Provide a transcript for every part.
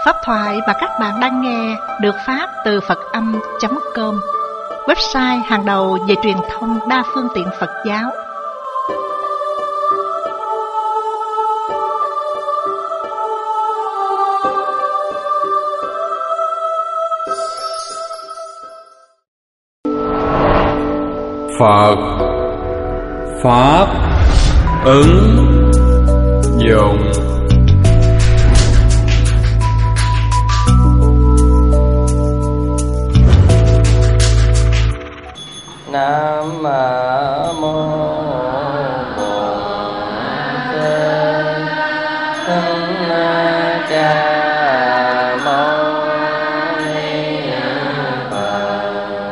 Pháp thoại mà các bạn đang nghe được phát từ Phật-âm.com, website hàng đầu về truyền thông đa phương tiện Phật giáo. Phật Pháp ứng dụng. Nam mô Bổn Sư Thích Ca Mâu Ni Phật.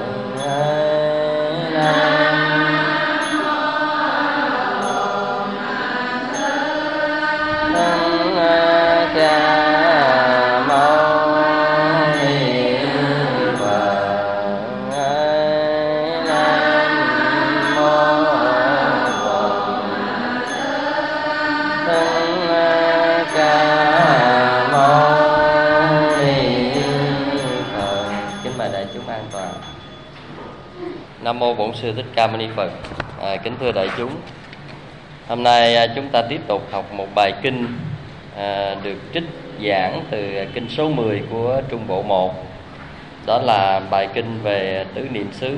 Nam mô Bổn Sư Thích Ca Mâu Ni Phật. Kính thưa đại chúng, hôm nay chúng ta tiếp tục học một bài kinh được trích giảng từ kinh số 10 của Trung Bộ 1. Đó là bài kinh về tứ niệm xứ.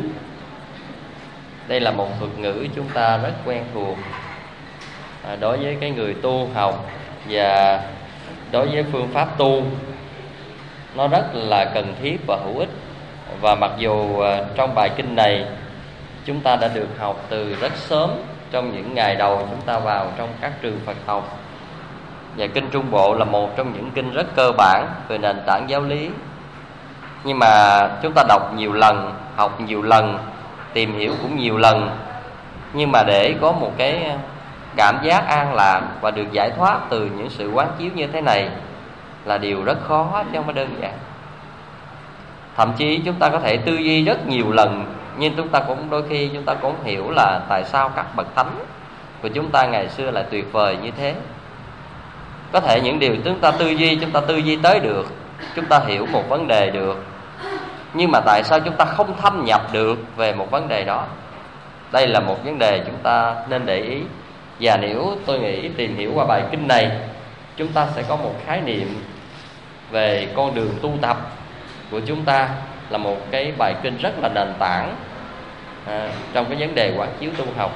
Đây là một thuật ngữ chúng ta rất quen thuộc đối với cái người tu học và đối với phương pháp tu. Nó rất là cần thiết và hữu ích. Và mặc dù trong bài kinh này chúng ta đã được học từ rất sớm, trong những ngày đầu chúng ta vào trong các trường Phật học, và kinh Trung Bộ là một trong những kinh rất cơ bản về nền tảng giáo lý, nhưng mà chúng ta đọc nhiều lần, học nhiều lần, tìm hiểu cũng nhiều lần, nhưng mà để có một cái cảm giác an lạc và được giải thoát từ những sự quán chiếu như thế này là điều rất khó, chứ không phải đơn giản. Thậm chí chúng ta có thể tư duy rất nhiều lần, nhưng chúng ta cũng đôi khi chúng ta cũng hiểu là tại sao các bậc thánh của chúng ta ngày xưa lại tuyệt vời như thế. Có thể những điều chúng ta tư duy tới được, chúng ta hiểu một vấn đề được, nhưng mà tại sao chúng ta không thâm nhập được về một vấn đề đó? Đây là một vấn đề chúng ta nên để ý. Và nếu tôi nghĩ tìm hiểu qua bài kinh này, chúng ta sẽ có một khái niệm về con đường tu tập của chúng ta, là một cái bài kinh rất là nền tảng trong cái vấn đề quán chiếu tu học.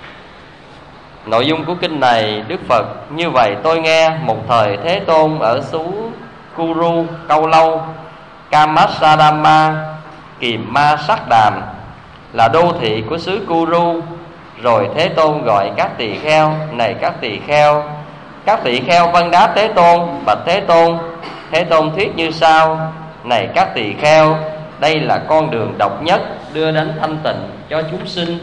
Nội dung của kinh này, Đức Phật: như vậy tôi nghe một thời Thế Tôn ở xứ Kuru Câu Lâu, Kamasadama, Kiềm Ma Sắc Đàm, là đô thị của xứ Kuru. Rồi Thế Tôn gọi các tỳ kheo: này các tỳ kheo. Các tỳ kheo vâng đáp Thế Tôn: bạch Thế Tôn. Thế Tôn thuyết như sau: này các tỳ kheo, đây là con đường độc nhất đưa đến thanh tịnh cho chúng sinh,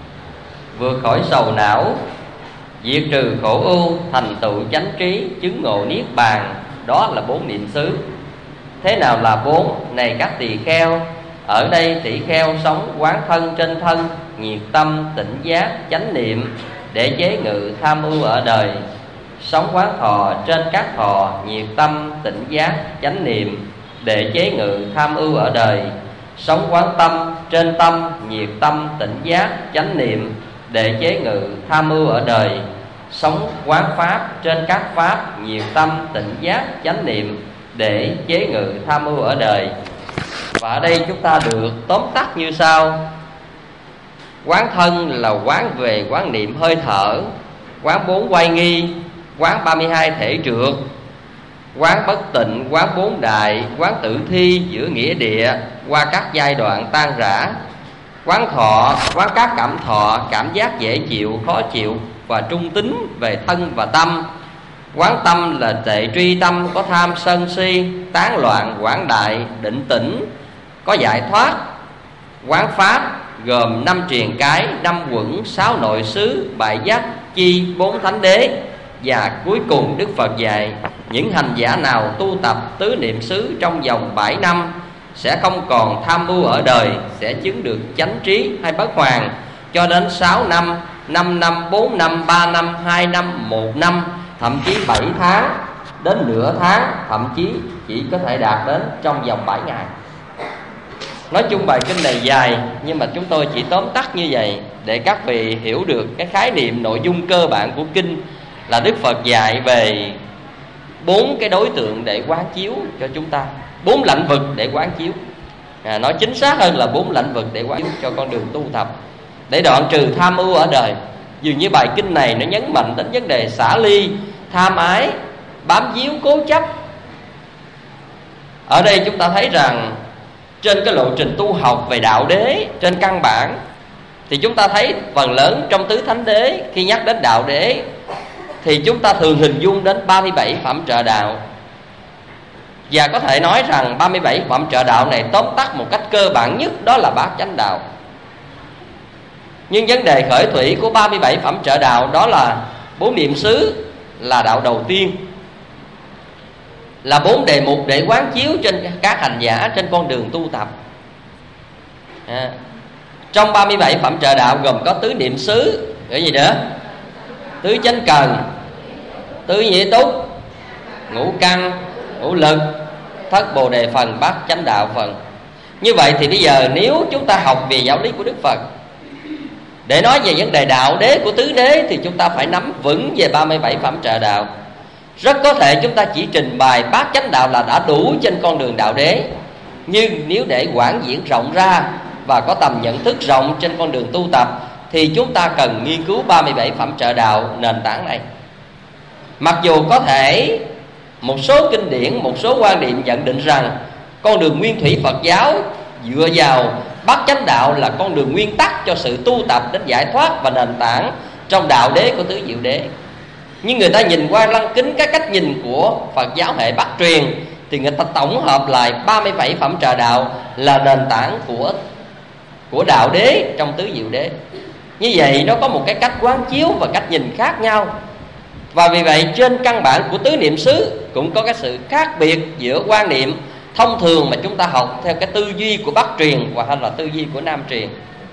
vượt khỏi sầu não, diệt trừ khổ ưu, thành tựu chánh trí, chứng ngộ niết bàn. Đó là 4 niệm xứ. Thế nào là 4? Này các tỳ kheo, ở đây tỳ kheo sống quán thân trên thân, nhiệt tâm, tỉnh giác, chánh niệm, để chế ngự tham ưu ở đời. Sống quán thọ trên các thọ, nhiệt tâm, tỉnh giác, chánh niệm, để chế ngự tham ưu ở đời. Sống quán tâm trên tâm, nhiệt tâm, tỉnh giác, chánh niệm, để chế ngự tham ưu ở đời. Sống quán pháp trên các pháp, nhiệt tâm, tỉnh giác, chánh niệm, để chế ngự tham ưu ở đời. Và ở đây chúng ta được tóm tắt như sau: quán thân là quán về quán niệm hơi thở, quán 4 oai nghi, quán 32 thể trượt, quán bất tịnh, quán 4 đại, quán tử thi giữa nghĩa địa qua các giai đoạn tan rã, quán thọ, quán các cảm thọ, cảm giác dễ chịu, khó chịu và trung tính về thân và tâm. Quán tâm là tệ truy tâm, có tham sân si, tán loạn, quán đại, định tĩnh, có giải thoát. Quán pháp gồm 5 triền cái, 5 quẩn, 6 nội xứ, bại giác, chi, 4 thánh đế. Và cuối cùng Đức Phật dạy những hành giả nào tu tập tứ niệm xứ trong vòng 7 năm sẽ không còn tham ưu ở đời, sẽ chứng được chánh trí hay bất hoàn. Cho đến 6 năm, 5 năm, 4 năm, 3 năm, 2 năm, 1 năm, thậm chí 7 tháng đến nửa tháng, thậm chí chỉ có thể đạt đến trong vòng 7 ngày. Nói chung bài kinh này dài, nhưng mà chúng tôi chỉ tóm tắt như vậy để các vị hiểu được cái khái niệm nội dung cơ bản của kinh, là Đức Phật dạy về 4 cái đối tượng để quán chiếu cho chúng ta, 4 lãnh vực để quán chiếu. Nói chính xác hơn là 4 lãnh vực để quán chiếu cho con đường tu tập, để đoạn trừ tham ưu ở đời. Dường như bài kinh này nó nhấn mạnh đến vấn đề xả ly, tham ái, bám víu, cố chấp. Ở đây chúng ta thấy rằng trên cái lộ trình tu học về đạo đế trên căn bản, thì chúng ta thấy phần lớn trong tứ thánh đế, khi nhắc đến đạo đế thì chúng ta thường hình dung đến 37 phẩm trợ đạo. Và có thể nói rằng 37 phẩm trợ đạo này tóm tắt một cách cơ bản nhất, đó là bát chánh đạo. Nhưng vấn đề khởi thủy của 37 phẩm trợ đạo đó là 4 niệm xứ là đạo đầu tiên, là 4 đề mục để quán chiếu trên các hành giả trên con đường tu tập. Trong 37 phẩm trợ đạo gồm có tứ niệm xứ, cái gì nữa? Tứ chánh cần, tứ nhĩ túc, ngũ căn, ngũ lực, thất bồ đề phần, bát chánh đạo phần. Như vậy thì bây giờ nếu chúng ta học về giáo lý của Đức Phật, để nói về vấn đề đạo đế của tứ đế, thì chúng ta phải nắm vững về 37 phẩm trợ đạo. Rất có thể chúng ta chỉ trình bày bát chánh đạo là đã đủ trên con đường đạo đế. Nhưng nếu để quảng diễn rộng ra và có tầm nhận thức rộng trên con đường tu tập, thì chúng ta cần nghiên cứu 37 phẩm trợ đạo nền tảng này. Mặc dù có thể một số kinh điển, một số quan điểm nhận định rằng con đường nguyên thủy Phật giáo dựa vào bát chánh đạo là con đường nguyên tắc cho sự tu tập đến giải thoát và nền tảng trong đạo đế của tứ diệu đế. Nhưng người ta nhìn qua lăng kính cái cách nhìn của Phật giáo hệ Bắc truyền, thì người ta tổng hợp lại 37 phẩm trợ đạo là nền tảng của đạo đế trong tứ diệu đế. Như vậy nó có một cái cách quán chiếu và cách nhìn khác nhau. Và vì vậy trên căn bản của tứ niệm xứ cũng có cái sự khác biệt giữa quan niệm thông thường mà chúng ta học theo cái tư duy của Bắc truyền hoặc là tư duy của Nam truyền.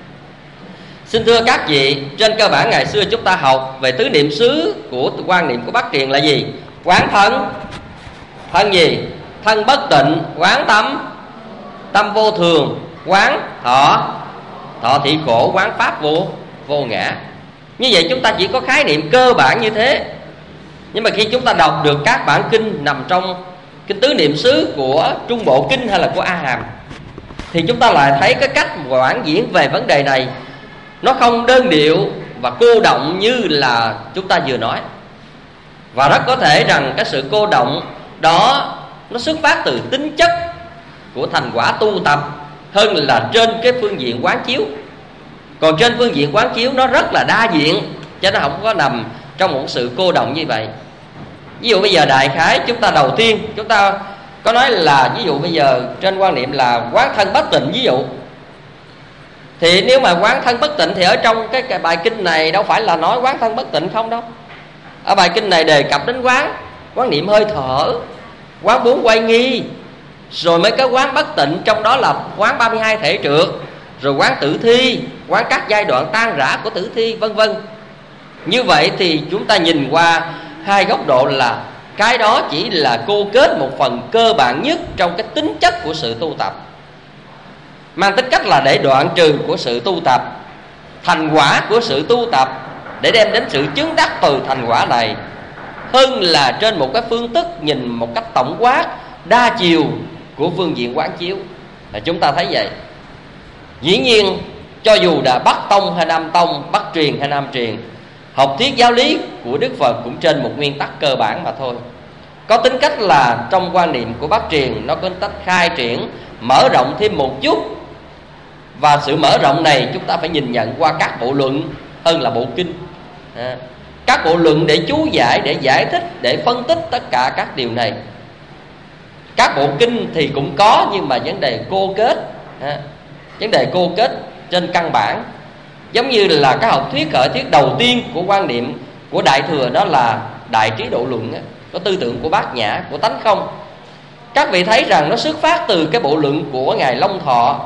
Xin thưa các vị, trên cơ bản ngày xưa chúng ta học về tứ niệm xứ của quan niệm của Bắc truyền là gì? Quán thân. Thân gì? Thân bất tịnh. Quán tâm. Tâm vô thường. Quán thọ. Thọ thị khổ. Quán pháp vô ngã. Như vậy chúng ta chỉ có khái niệm cơ bản như thế. Nhưng mà khi chúng ta đọc được các bản kinh nằm trong kinh tứ niệm xứ của Trung Bộ Kinh hay là của A Hàm, thì chúng ta lại thấy cái cách quảng diễn về vấn đề này nó không đơn điệu và cô động như là chúng ta vừa nói. Và rất có thể rằng cái sự cô động đó nó xuất phát từ tính chất của thành quả tu tập hơn là trên cái phương diện quán chiếu. Còn trên phương diện quán chiếu nó rất là đa diện, cho nó không có nằm trong một sự cô động như vậy. Ví dụ bây giờ đại khái chúng ta đầu tiên chúng ta có nói là, ví dụ bây giờ trên quan niệm là quán thân bất tịnh, ví dụ, thì nếu mà quán thân bất tịnh thì ở trong cái bài kinh này đâu phải là nói quán thân bất tịnh không đâu. Ở bài kinh này đề cập đến quán niệm hơi thở, quán 4 quay nghi, rồi mới có quán bất tịnh, trong đó là quán 32 thể trượt, rồi quán tử thi, quán các giai đoạn tan rã của tử thi, vân vân. Như vậy thì chúng ta nhìn qua hai góc độ là cái đó chỉ là cô kết một phần cơ bản nhất trong cái tính chất của sự tu tập, mang tính cách là để đoạn trừ của sự tu tập, thành quả của sự tu tập, để đem đến sự chứng đắc từ thành quả này, hơn là trên một cái phương thức nhìn một cách tổng quát đa chiều của phương diện quán chiếu. Là chúng ta thấy vậy. Dĩ nhiên cho dù là Bắc tông hay Nam tông, Bắc truyền hay Nam truyền, học thuyết giáo lý của Đức Phật cũng trên một nguyên tắc cơ bản mà thôi. Có tính cách là trong quan niệm của Bắc truyền nó có tính cách khai triển, mở rộng thêm một chút. Và sự mở rộng này chúng ta phải nhìn nhận qua các bộ luận hơn là bộ kinh. Các bộ luận để chú giải, để giải thích, để phân tích tất cả các điều này. Các bộ kinh thì cũng có, nhưng mà vấn đề cô kết, vấn đề cô kết trên căn bản. Giống như là cái học thuyết khởi thuyết đầu tiên của quan niệm của Đại Thừa, đó là Đại Trí Độ Luận, có tư tưởng của Bát Nhã, của tánh không. Các vị thấy rằng nó xuất phát từ cái bộ luận của Ngài Long Thọ.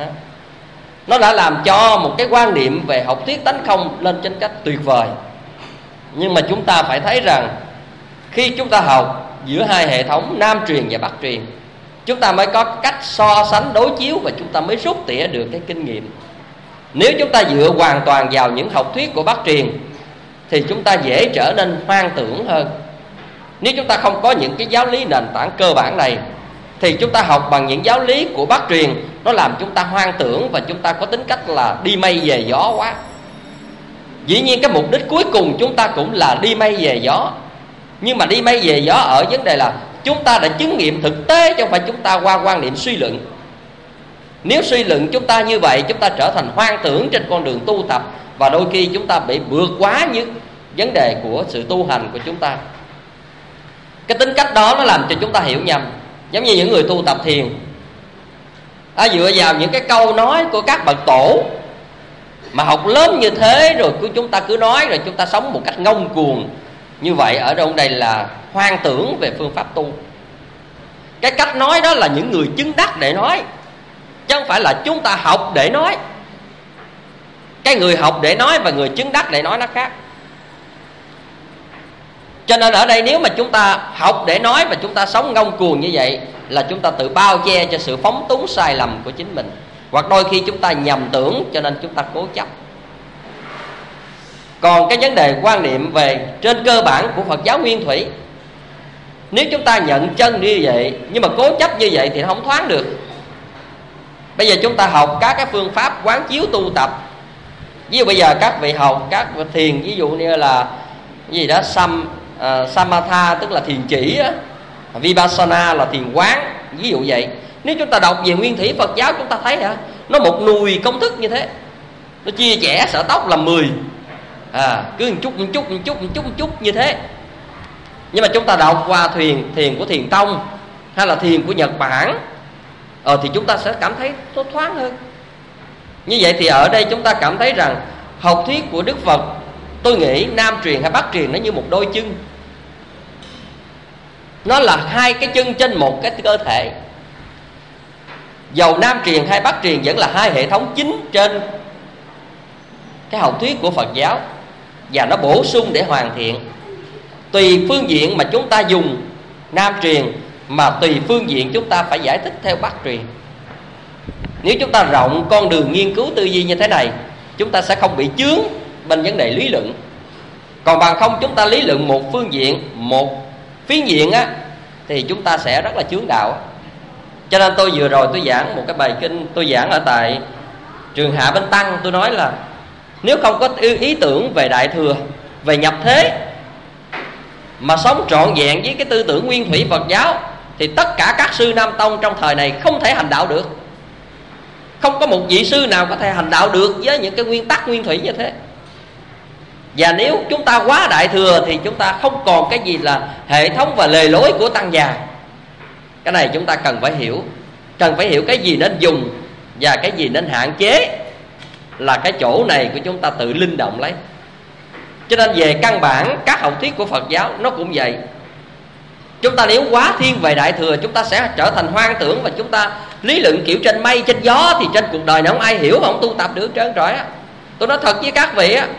Nó đã làm cho một cái quan niệm về học thuyết tánh không lên trên cách tuyệt vời. Nhưng mà chúng ta phải thấy rằng khi chúng ta học giữa hai hệ thống Nam truyền và Bắc truyền. Chúng ta mới có cách so sánh đối chiếu và chúng ta mới rút tỉa được cái kinh nghiệm. Nếu chúng ta dựa hoàn toàn vào những học thuyết của Bắc truyền thì chúng ta dễ trở nên hoang tưởng hơn. Nếu chúng ta không có những cái giáo lý nền tảng cơ bản này thì chúng ta học bằng những giáo lý của Bắc truyền, nó làm chúng ta hoang tưởng và chúng ta có tính cách là đi mây về gió quá. Dĩ nhiên cái mục đích cuối cùng chúng ta cũng là đi mây về gió, nhưng mà đi mây về gió ở vấn đề là chúng ta đã chứng nghiệm thực tế, chứ không phải chúng ta qua quan niệm suy luận. Nếu suy luận chúng ta như vậy, chúng ta trở thành hoang tưởng trên con đường tu tập, và đôi khi chúng ta bị vượt quá những vấn đề của sự tu hành của chúng ta. Cái tính cách đó nó làm cho chúng ta hiểu nhầm. Giống như những người tu tập thiền dựa vào những cái câu nói của các bậc tổ mà học lớn như thế, rồi chúng ta cứ nói, rồi chúng ta sống một cách ngông cuồng. Như vậy ở trong đây là hoang tưởng về phương pháp tu. Cái cách nói đó là những người chứng đắc để nói, chứ không phải là chúng ta học để nói. Cái người học để nói và người chứng đắc để nói nó khác. Cho nên ở đây nếu mà chúng ta học để nói và chúng ta sống ngông cuồng như vậy là chúng ta tự bao che cho sự phóng túng sai lầm của chính mình. Hoặc đôi khi chúng ta nhầm tưởng cho nên chúng ta cố chấp. Còn cái vấn đề quan niệm về trên cơ bản của Phật giáo Nguyên Thủy, nếu chúng ta nhận chân như vậy nhưng mà cố chấp như vậy thì nó không thoáng được. Bây giờ chúng ta học các cái phương pháp quán chiếu tu tập. Ví dụ bây giờ các vị học các thiền, ví dụ như là cái gì đó Samatha tức là thiền chỉ á, Vipassana là thiền quán, ví dụ vậy. Nếu chúng ta đọc về Nguyên Thủy Phật giáo, chúng ta thấy nó một nùi công thức như thế. Nó chia chẻ sở tóc làm 10, cứ một chút như thế. Nhưng mà chúng ta đọc qua thiền của Thiền Tông hay là thiền của Nhật Bản thì chúng ta sẽ cảm thấy nó thoáng hơn. Như vậy thì ở đây chúng ta cảm thấy rằng học thuyết của Đức Phật, tôi nghĩ Nam truyền hay Bắc truyền nó như một đôi chân. Nó là hai cái chân trên một cái cơ thể. Dầu Nam truyền hay Bắc truyền vẫn là hai hệ thống chính trên cái học thuyết của Phật giáo, và nó bổ sung để hoàn thiện. Tùy phương diện mà chúng ta dùng Nam truyền, mà tùy phương diện chúng ta phải giải thích theo Bắc truyền. Nếu chúng ta rộng con đường nghiên cứu tư duy như thế này, chúng ta sẽ không bị chướng bên vấn đề lý luận. Còn bằng không chúng ta lý luận một phương diện, một phiến diện thì chúng ta sẽ rất là chướng đạo. Cho nên tôi vừa rồi tôi giảng một cái bài kinh, tôi giảng ở tại Trường Hạ Bên Tăng. Tôi nói là nếu không có ý tưởng về Đại Thừa, về nhập thế, mà sống trọn vẹn với cái tư tưởng Nguyên Thủy Phật giáo, thì tất cả các sư Nam Tông trong thời này không thể hành đạo được. Không có một vị sư nào có thể hành đạo được với những cái nguyên tắc Nguyên Thủy như thế. Và nếu chúng ta quá Đại Thừa thì chúng ta không còn cái gì là hệ thống và lề lối của tăng già. Cái này chúng ta cần phải hiểu. Cần phải hiểu cái gì nên dùng và cái gì nên hạn chế, là cái chỗ này của chúng ta tự linh động lấy. Cho nên về căn bản các học thuyết của Phật giáo nó cũng vậy. Chúng ta nếu quá thiên về Đại Thừa, chúng ta sẽ trở thành hoang tưởng, và chúng ta lý luận kiểu trên mây trên gió, thì trên cuộc đời này không ai hiểu mà không tu tập được trơn trọi á. Tôi nói thật với các vị á,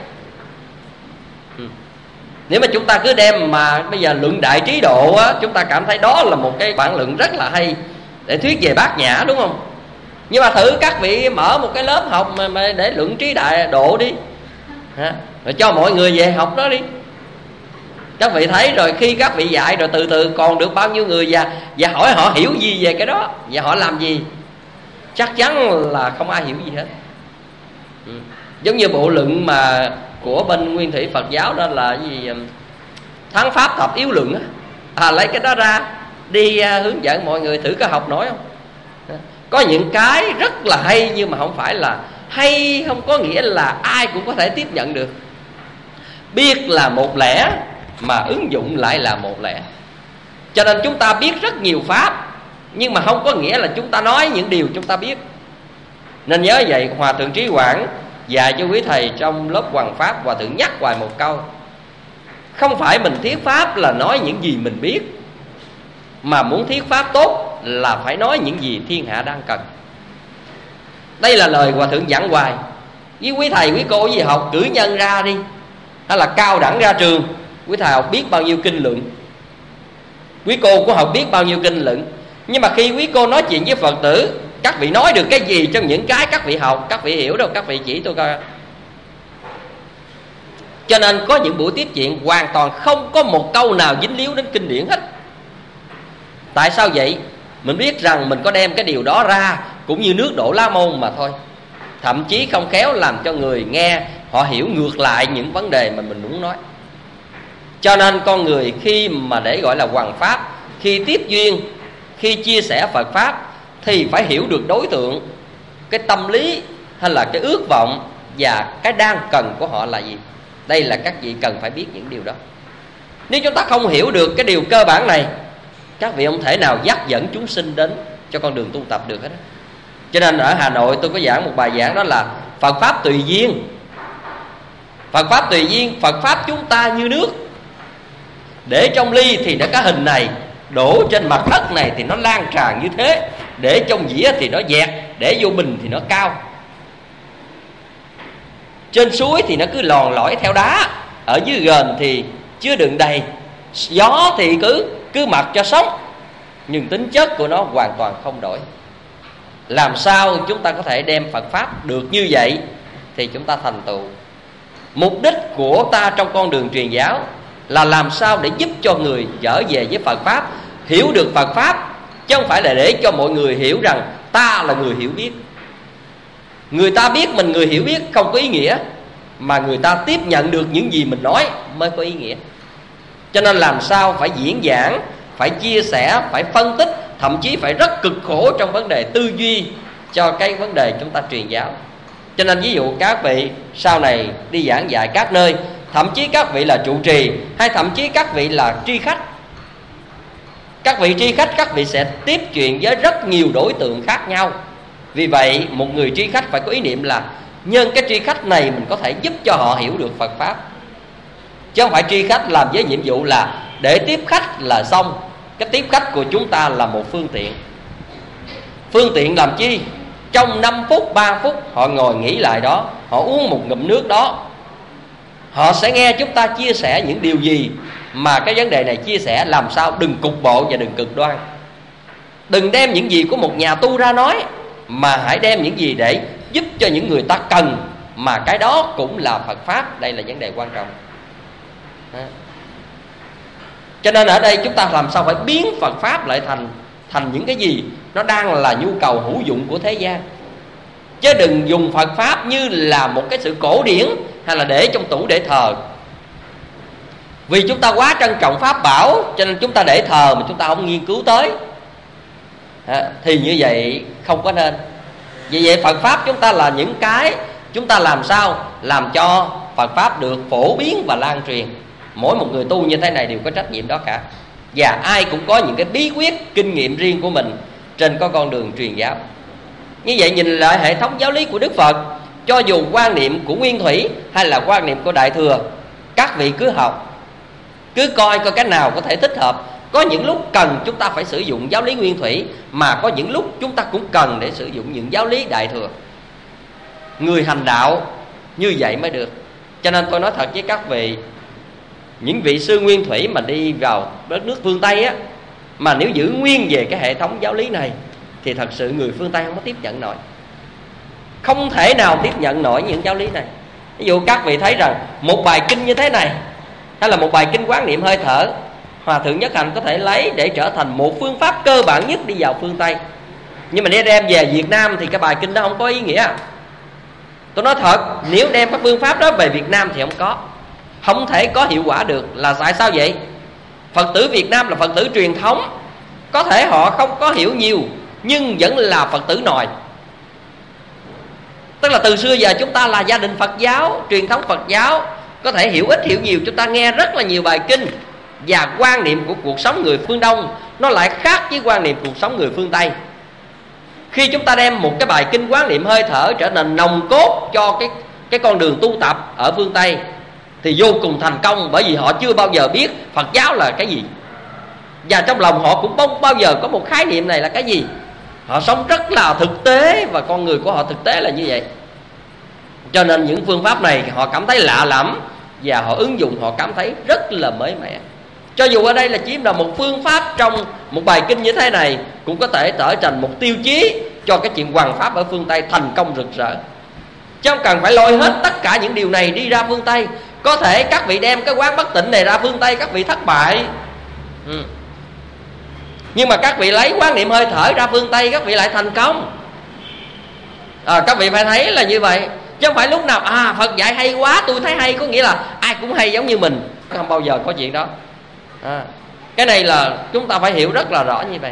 nếu mà chúng ta cứ đem mà bây giờ luận Đại Trí Độ á, chúng ta cảm thấy đó là một cái bản luận rất là hay để thuyết về Bát Nhã, đúng không? Nhưng mà thử các vị mở một cái lớp học mà để luận Trí Đại Độ đi, rồi cho mọi người về học đó đi. Các vị thấy rồi, khi các vị dạy rồi từ từ còn được bao nhiêu người, và hỏi họ hiểu gì về cái đó và họ làm gì, chắc chắn là không ai hiểu gì hết. Giống như bộ luận mà của bên Nguyên Thủy Phật giáo đó là cái gì, Thắng Pháp Thập Yếu Luận á, lấy cái đó ra đi hướng dẫn mọi người thử có học nổi không. Có những cái rất là hay, nhưng mà không phải là hay không có nghĩa là ai cũng có thể tiếp nhận được. Biết là một lẽ mà ứng dụng lại là một lẽ. Cho nên chúng ta biết rất nhiều pháp, nhưng mà không có nghĩa là chúng ta nói những điều chúng ta biết. Nên nhớ vậy, Hòa Thượng Trí Quảng dạy cho quý thầy trong lớp Hoằng Pháp, Hòa Thượng nhắc hoài một câu: không phải mình thuyết pháp là nói những gì mình biết, mà muốn thuyết pháp tốt là phải nói những gì thiên hạ đang cần. Đây là lời Hòa Thượng dặn hoài. Với quý thầy quý cô gì học cử nhân ra đi, hay là cao đẳng ra trường, quý thầy học biết bao nhiêu kinh luận, Quý cô cũng học biết bao nhiêu kinh luận, nhưng mà khi quý cô nói chuyện với Phật tử, các vị nói được cái gì trong những cái các vị học, các vị hiểu đâu, các vị chỉ tôi coi. Cho nên có những buổi tiếp chuyện hoàn toàn không có một câu nào dính líu đến kinh điển hết. Tại sao vậy? Mình biết rằng mình có đem cái điều đó ra cũng như nước đổ lá môn mà thôi. Thậm chí không khéo làm cho người nghe họ hiểu ngược lại những vấn đề mà mình muốn nói. Cho nên con người khi mà để gọi là hoằng pháp, khi tiếp duyên, khi chia sẻ Phật Pháp thì phải hiểu được đối tượng, cái tâm lý hay là cái ước vọng và cái đang cần của họ là gì. Đây là các vị cần phải biết những điều đó. Nếu chúng ta không hiểu được cái điều cơ bản này, các vị không thể nào dắt dẫn chúng sinh đến cho con đường tu tập được hết. Cho nên ở Hà Nội tôi có giảng một bài giảng, đó là Phật Pháp tùy duyên. Phật Pháp tùy duyên, Phật Pháp chúng ta như nước. Để trong ly thì nó có hình này, đổ trên mặt đất này thì nó lan tràn như thế, để trong dĩa thì nó dẹt, để vô bình thì nó cao. Trên suối thì nó cứ lòn lỏi theo đá, ở dưới gền thì chứa đựng đầy, gió thì cứ mặc cho sống, nhưng tính chất của nó hoàn toàn không đổi. Làm sao chúng ta có thể đem Phật Pháp được như vậy thì chúng ta thành tựu. Mục đích của ta trong con đường truyền giáo là làm sao để giúp cho người trở về với Phật Pháp, hiểu được Phật Pháp, chứ không phải là để cho mọi người hiểu rằng ta là người hiểu biết. Người ta biết mình người hiểu biết không có ý nghĩa, mà người ta tiếp nhận được những gì mình nói mới có ý nghĩa. Cho nên làm sao phải diễn giảng, phải chia sẻ, phải phân tích, thậm chí phải rất cực khổ trong vấn đề tư duy cho cái vấn đề chúng ta truyền giáo. Cho nên ví dụ các vị sau này đi giảng dạy các nơi, thậm chí các vị là trụ trì, hay thậm chí các vị là tri khách. Các vị tri khách, các vị sẽ tiếp chuyện với rất nhiều đối tượng khác nhau. Vì vậy một người tri khách phải có ý niệm là nhân cái tri khách này mình có thể giúp cho họ hiểu được Phật Pháp, chứ không phải tri khách làm với nhiệm vụ là để tiếp khách là xong. Cái tiếp khách của chúng ta là một phương tiện. Phương tiện làm chi? Trong 5 phút, 3 phút họ ngồi nghỉ lại đó, họ uống một ngụm nước đó, họ sẽ nghe chúng ta chia sẻ những điều gì. Mà cái vấn đề này chia sẻ làm sao đừng cục bộ và đừng cực đoan. Đừng đem những gì của một nhà tu ra nói, mà hãy đem những gì để giúp cho những người ta cần, mà cái đó cũng là Phật Pháp. Đây là vấn đề quan trọng. Cho nên ở đây chúng ta làm sao phải biến Phật Pháp lại thành những cái gì nó đang là nhu cầu hữu dụng của thế gian. Chứ đừng dùng Phật Pháp như là một cái sự cổ điển, hay là để trong tủ để thờ. Vì chúng ta quá trân trọng Pháp bảo, cho nên chúng ta để thờ mà chúng ta không nghiên cứu tới, thì như vậy không có nên. Vì vậy Phật Pháp chúng ta là những cái chúng ta làm sao làm cho Phật Pháp được phổ biến và lan truyền. Mỗi một người tu như thế này đều có trách nhiệm đó cả. Và ai cũng có những cái bí quyết, kinh nghiệm riêng của mình trên con đường truyền giáo. Như vậy nhìn lại hệ thống giáo lý của Đức Phật, cho dù quan niệm của Nguyên Thủy hay là quan niệm của Đại Thừa, các vị cứ học, cứ coi cái nào có thể thích hợp. Có những lúc cần chúng ta phải sử dụng giáo lý Nguyên Thủy, mà có những lúc chúng ta cũng cần để sử dụng những giáo lý Đại Thừa. Người hành đạo như vậy mới được. Cho nên tôi nói thật với các vị, những vị sư Nguyên Thủy mà đi vào đất nước phương Tây á, mà nếu giữ nguyên về cái hệ thống giáo lý này thì thật sự người phương Tây không có tiếp nhận nổi, không thể nào tiếp nhận nổi những giáo lý này. Ví dụ các vị thấy rằng một bài kinh như thế này, hay là một bài kinh quán niệm hơi thở, Hòa Thượng Nhất Hạnh có thể lấy để trở thành một phương pháp cơ bản nhất đi vào phương Tây. Nhưng mà nếu đem về Việt Nam thì cái bài kinh đó không có ý nghĩa. Tôi nói thật, nếu đem các phương pháp đó về Việt Nam thì không thể có hiệu quả được. Là tại sao vậy? Phật tử Việt Nam là Phật tử truyền thống, có thể họ không có hiểu nhiều, nhưng vẫn là Phật tử nòi. Tức là từ xưa giờ chúng ta là gia đình Phật giáo, truyền thống Phật giáo, có thể hiểu ít hiểu nhiều, chúng ta nghe rất là nhiều bài kinh. Và quan niệm của cuộc sống người phương Đông nó lại khác với quan niệm cuộc sống người phương Tây. Khi chúng ta đem một cái bài kinh quán niệm hơi thở trở nên nòng cốt cho cái con đường tu tập ở phương Tây thì vô cùng thành công, bởi vì họ chưa bao giờ biết Phật giáo là cái gì. Và trong lòng họ cũng không bao giờ có một khái niệm này là cái gì. Họ sống rất là thực tế, và con người của họ thực tế là như vậy. Cho nên những phương pháp này họ cảm thấy lạ lẫm, và họ ứng dụng họ cảm thấy rất là mới mẻ. Cho dù ở đây là chỉ là một phương pháp trong một bài kinh như thế này, cũng có thể trở thành một tiêu chí cho cái chuyện hoằng pháp ở phương Tây thành công rực rỡ. Chứ không cần phải lôi hết tất cả những điều này đi ra phương Tây. Có thể các vị đem cái quán bất tịnh này ra phương Tây, các vị thất bại. Nhưng mà các vị lấy quán niệm hơi thở ra phương Tây, các vị lại thành công. Các vị phải thấy là như vậy. Chứ không phải lúc nào Phật dạy hay quá, tôi thấy hay, có nghĩa là ai cũng hay giống như mình. Không bao giờ có chuyện đó. Cái này là chúng ta phải hiểu rất là rõ như vậy.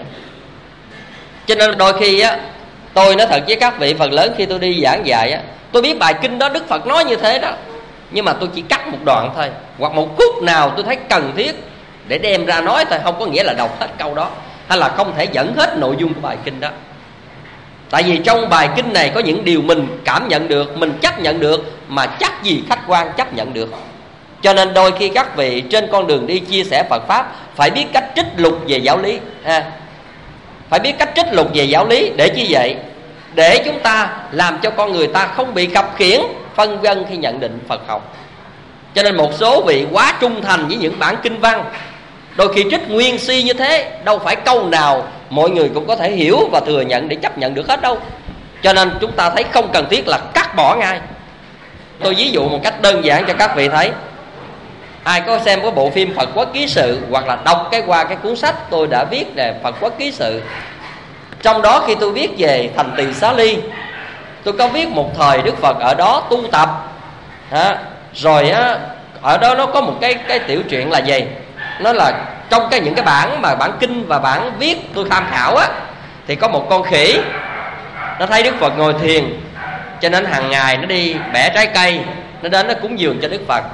Cho nên đôi khi á, tôi nói thật với các vị, phần lớn khi tôi đi giảng dạy á, tôi biết bài kinh đó Đức Phật nói như thế đó, nhưng mà tôi chỉ cắt một đoạn thôi, hoặc một khúc nào tôi thấy cần thiết để đem ra nói thôi. Không có nghĩa là đọc hết câu đó, hay là không thể dẫn hết nội dung của bài kinh đó. Tại vì trong bài kinh này có những điều mình cảm nhận được, mình chấp nhận được, mà chắc gì khách quan chấp nhận được. Cho nên đôi khi các vị trên con đường đi chia sẻ Phật Pháp phải biết cách trích lục về giáo lý, phải biết cách trích lục về giáo lý. Để chi vậy? Để chúng ta làm cho con người ta không bị khập khiễng, phân vân khi nhận định Phật học. Cho nên một số vị quá trung thành với những bản kinh văn, đôi khi trích nguyên si như thế, đâu phải câu nào mọi người cũng có thể hiểu và thừa nhận để chấp nhận được hết đâu. Cho nên chúng ta thấy không cần thiết là cắt bỏ ngay. Tôi ví dụ một cách đơn giản cho các vị thấy. Ai có xem cái bộ phim Phật Quốc Ký Sự, hoặc là đọc qua cái cuốn sách tôi đã viết về Phật Quốc Ký Sự, trong đó khi tôi viết về Thành Tỳ Xá Ly, tôi có viết một thời Đức Phật ở đó tu tập. Rồi ở đó nó có một cái tiểu truyện là gì? Nó là trong những cái bản mà bản kinh và bản viết tôi tham khảo á, thì có một con khỉ, nó thấy Đức Phật ngồi thiền, cho nên hàng ngày nó đi bẻ trái cây, nó đến nó cúng dường cho Đức Phật.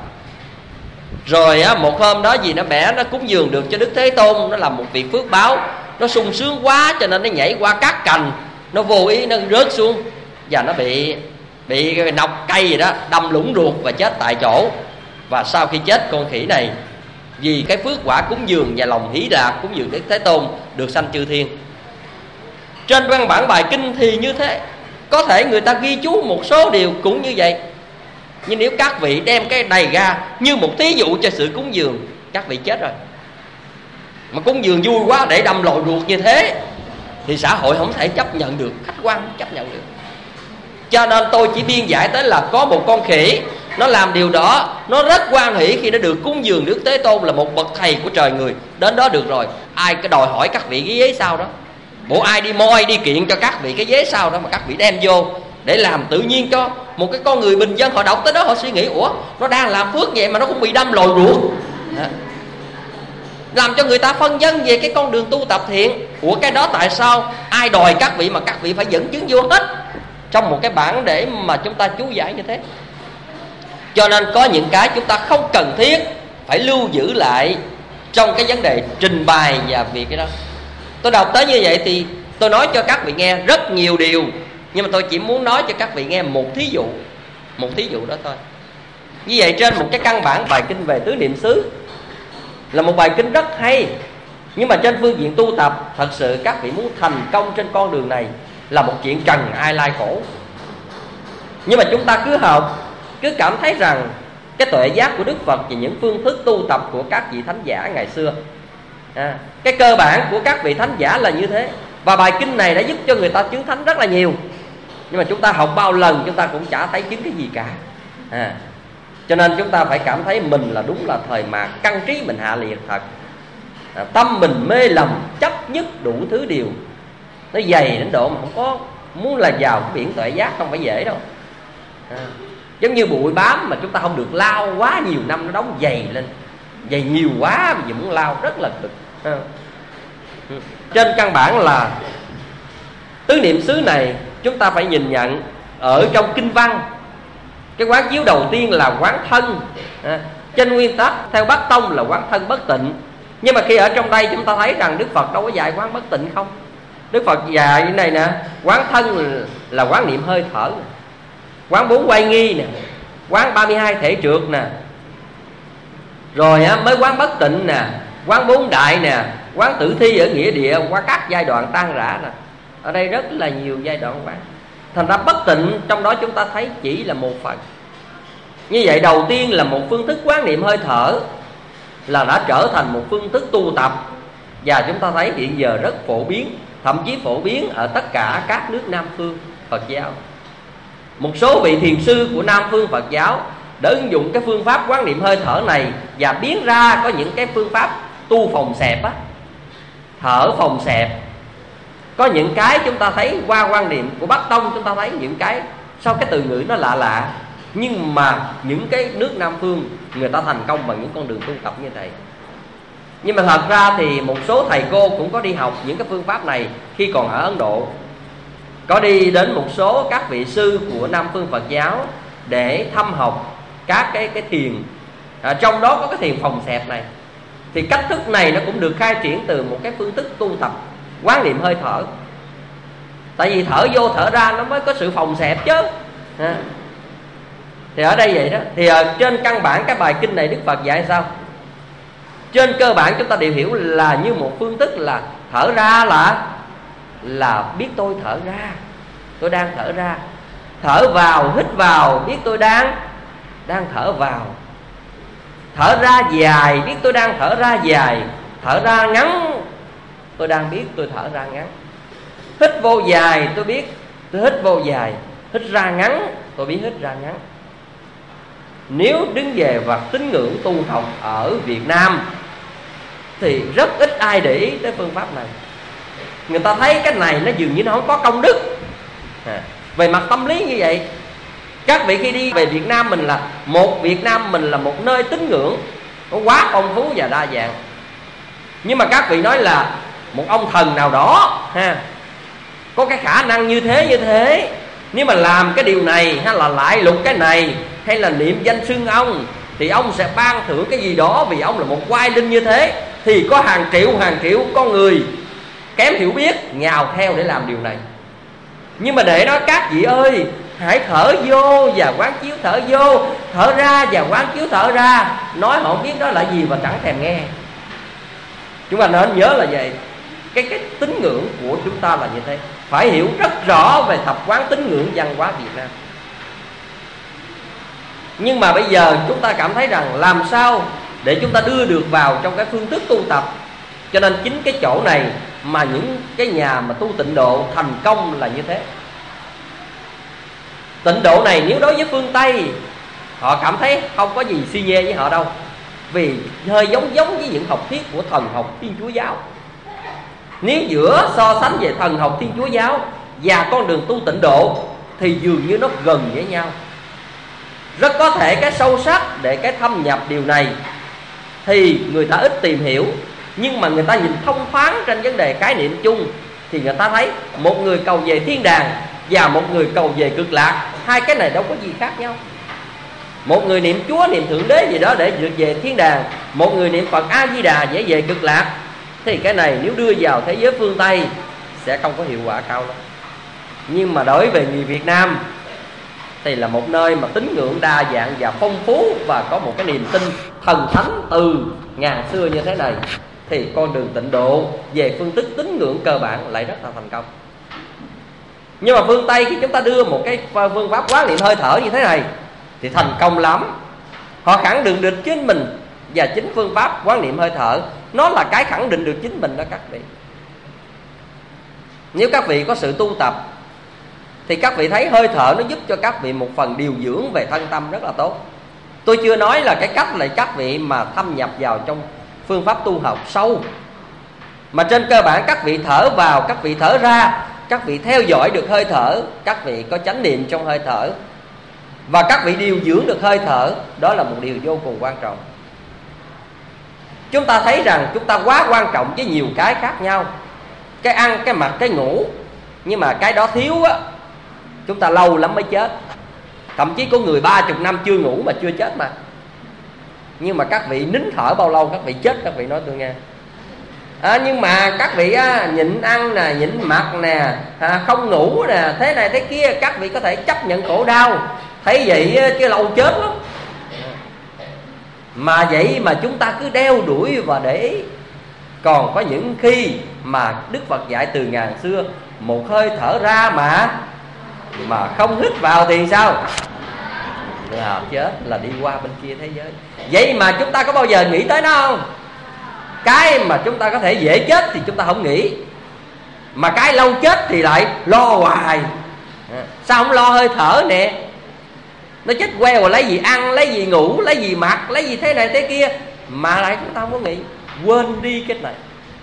Rồi một hôm đó nó bẻ, nó cúng dường được cho Đức Thế Tôn, nó làm một việc phước báo, nó sung sướng quá cho nên nó nhảy qua các cành, nó vô ý nó rớt xuống, và nó bị nọc cây gì đó đâm lũng ruột và chết tại chỗ. Và sau khi chết, con khỉ này vì cái phước quả cúng dường và lòng hỷ lạc cúng dường Đức Thế Tôn được sanh chư thiên. Trên văn bản bài kinh thì như thế. Có thể người ta ghi chú một số điều cũng như vậy, nhưng nếu các vị đem cái này ra như một thí dụ cho sự cúng dường, các vị chết rồi. Mà cúng dường vui quá để đâm lòi ruột như thế thì xã hội không thể chấp nhận được, khách quan không chấp nhận được. Cho nên tôi chỉ biên giải tới là có một con khỉ, nó làm điều đó, nó rất hoan hỷ khi nó được cúng dường Đức Thế Tôn là một bậc thầy của trời người. Đến đó được rồi, ai cái đòi hỏi các vị cái ghế sau đó? Bộ ai đi moi đi kiện cho các vị cái ghế sau đó mà các vị đem vô để làm tự nhiên cho một cái con người bình dân họ đọc tới đó họ suy nghĩ, ủa nó đang làm phước vậy mà nó cũng bị đâm lòi ruột. Làm cho người ta phân vân về cái con đường tu tập thiện. Ủa cái đó tại sao ai đòi các vị mà các vị phải dẫn chứng vô hết trong một cái bản để mà chúng ta chú giải như thế? Cho nên có những cái chúng ta không cần thiết phải lưu giữ lại trong cái vấn đề trình bày và việc cái đó. Tôi đọc tới như vậy thì tôi nói cho các vị nghe rất nhiều điều, nhưng mà tôi chỉ muốn nói cho các vị nghe một thí dụ đó thôi. Như vậy trên một cái căn bản bài kinh về tứ niệm xứ là một bài kinh rất hay, nhưng mà trên phương diện tu tập, thật sự các vị muốn thành công trên con đường này là một chuyện trần ai lai khổ. Nhưng mà chúng ta cứ học, cứ cảm thấy rằng cái tuệ giác của Đức Phật và những phương thức tu tập của các vị thánh giả ngày xưa, cái cơ bản của các vị thánh giả là như thế. Và bài kinh này đã giúp cho người ta chứng thánh rất là nhiều, nhưng mà chúng ta học bao lần chúng ta cũng chả thấy chứng cái gì cả. Cho nên chúng ta phải cảm thấy mình là đúng là thời mạt, căn trí mình hạ liệt thật. Tâm mình mê lầm, chấp nhất đủ thứ điều. Nó dày đến độ mà không có muốn là vào cái biển tuệ giác không phải dễ đâu. Giống như bụi bám mà chúng ta không được lau quá nhiều năm, nó đóng dày lên, dày nhiều quá mà muốn lau rất là cực. Trên căn bản là tứ niệm xứ này chúng ta phải nhìn nhận ở trong kinh văn. Cái quán chiếu đầu tiên là quán thân. Trên nguyên tắc theo Bắc Tông là quán thân bất tịnh. Nhưng mà khi ở trong đây chúng ta thấy rằng Đức Phật đâu có dạy quán bất tịnh không. Đức Phật dạy như này nè, quán thân là quán niệm hơi thở nè, quán 4 quay nghi nè, quán 32 thể trượt nè, rồi mới quán bất tịnh nè, quán 4 đại nè, quán tử thi ở nghĩa địa, qua các giai đoạn tan rã nè. Ở đây rất là nhiều giai đoạn quán. Thành ra bất tịnh trong đó chúng ta thấy chỉ là một phần. Như vậy đầu tiên là một phương thức quán niệm hơi thở. là đã trở thành một phương thức tu tập. Và chúng ta thấy hiện giờ rất phổ biến, thậm chí phổ biến ở tất cả các nước Nam phương Phật giáo. Một số vị thiền sư của Nam phương Phật giáo đã ứng dụng cái phương pháp quán niệm hơi thở này và biến ra có những cái phương pháp tu phòng xẹp á, thở phòng xẹp. Có những cái chúng ta thấy qua quan niệm của Bắc Tông, chúng ta thấy những cái sau cái từ ngữ nó lạ lạ, nhưng mà những cái nước Nam phương người ta thành công bằng những con đường tu tập như vậy. Nhưng mà thật ra thì một số thầy cô cũng có đi học những cái phương pháp này khi còn ở Ấn Độ, có đi đến một số các vị sư của Nam phương Phật giáo để thăm học các cái thiền, trong đó có cái thiền phòng xẹp này. Thì cách thức này nó cũng được khai triển từ một cái phương thức tu tập quán niệm hơi thở. Tại vì thở vô thở ra nó mới có sự phòng xẹp chứ. Thì ở đây vậy đó. Thì trên căn bản cái bài kinh này Đức Phật dạy sao? Trên cơ bản chúng ta đều hiểu là như một phương thức là thở ra là biết tôi thở ra, tôi đang thở ra. Thở vào, hít vào, biết tôi đang thở vào. Thở ra dài, biết tôi đang thở ra dài. Thở ra ngắn, tôi đang biết tôi thở ra ngắn. Hít vô dài, tôi biết tôi hít vô dài. Hít ra ngắn, tôi biết hít ra ngắn. Nếu đứng về mặt tín ngưỡng tu học ở Việt Nam thì rất ít ai để ý tới phương pháp này. Người ta thấy cái này nó dường như nó không có công đức. Về mặt tâm lý như vậy, các vị khi đi về Việt Nam mình là Việt Nam mình là một nơi tín ngưỡng nó quá phong phú và đa dạng. Nhưng mà các vị nói là một ông thần nào đó có cái khả năng như thế, nếu mà làm cái điều này hay là lại lục cái này hay là niệm danh xưng ông thì ông sẽ ban thưởng cái gì đó, vì ông là một oai linh như thế. Thì có hàng triệu con người kém hiểu biết nhào theo để làm điều này. Nhưng mà để nói các vị ơi, hãy thở vô và quán chiếu thở vô, thở ra và quán chiếu thở ra, nói họ không biết đó là gì và chẳng thèm nghe. Chúng ta nên nhớ là vậy. Cái tín ngưỡng của chúng ta là như thế. Phải hiểu rất rõ về thập quán tín ngưỡng văn hóa Việt Nam. Nhưng mà bây giờ chúng ta cảm thấy rằng làm sao để chúng ta đưa được vào trong cái phương thức tu tập. Cho nên chính cái chỗ này mà những cái nhà mà tu tịnh độ thành công là như thế. Tịnh độ này nếu đối với phương Tây họ cảm thấy không có gì si nhê với họ đâu, vì hơi giống với những học thuyết của thần học Thiên Chúa giáo. Nếu giữa so sánh về thần học Thiên Chúa giáo và con đường tu tịnh độ thì dường như nó gần với nhau. Rất có thể cái sâu sắc để cái thâm nhập điều này thì người ta ít tìm hiểu, nhưng mà người ta nhìn thông thoáng trên vấn đề khái niệm chung thì người ta thấy một người cầu về thiên đàng và một người cầu về cực lạc, hai cái này đâu có gì khác nhau. Một người niệm Chúa, niệm Thượng Đế gì đó để được về thiên đàng, một người niệm Phật A Di Đà để về cực lạc. Thì cái này nếu đưa vào thế giới phương Tây sẽ không có hiệu quả cao lắm. Nhưng mà đối với người Việt Nam thì là một nơi mà tín ngưỡng đa dạng và phong phú, và có một cái niềm tin thần thánh từ ngàn xưa như thế này, thì con đường tịnh độ về phương thức tín ngưỡng cơ bản lại rất là thành công. Nhưng mà phương Tây khi chúng ta đưa một cái phương pháp quán niệm hơi thở như thế này thì thành công lắm. Họ khẳng định được chính mình, và chính phương pháp quán niệm hơi thở nó là cái khẳng định được chính mình đó các vị. Nếu các vị có sự tu tập thì các vị thấy hơi thở nó giúp cho các vị một phần điều dưỡng về thân tâm rất là tốt. Tôi chưa nói là cái cách là các vị mà thâm nhập vào trong phương pháp tu học sâu, mà trên cơ bản các vị thở vào, các vị thở ra, các vị theo dõi được hơi thở, các vị có chánh niệm trong hơi thở, và các vị điều dưỡng được hơi thở. Đó là một điều vô cùng quan trọng. Chúng ta thấy rằng chúng ta quá quan trọng với nhiều cái khác nhau, cái ăn, cái mặc, cái ngủ. Nhưng mà cái đó thiếu á, chúng ta lâu lắm mới chết. Thậm chí có người 30 năm chưa ngủ mà chưa chết mà. Nhưng mà các vị nín thở bao lâu các vị chết, các vị nói tôi nghe. Nhưng mà các vị nhịn ăn nè, nhịn mặc nè, không ngủ nè, thế này thế kia, các vị có thể chấp nhận khổ đau. Thấy vậy chứ lâu chết lắm. Mà vậy mà chúng ta cứ đeo đuổi và để ý. Còn có những khi mà Đức Phật dạy từ ngàn xưa, một hơi thở ra mà không hít vào thì sao? chết là đi qua bên kia thế giới. Vậy mà chúng ta có bao giờ nghĩ tới nó không? Cái mà chúng ta có thể dễ chết thì chúng ta không nghĩ, mà cái lâu chết thì lại lo hoài. Sao không lo hơi thở nè? Nó chết queo rồi lấy gì ăn, lấy gì ngủ, lấy gì mặc, lấy gì thế này thế kia, mà lại chúng ta không có nghĩ, quên đi cái này.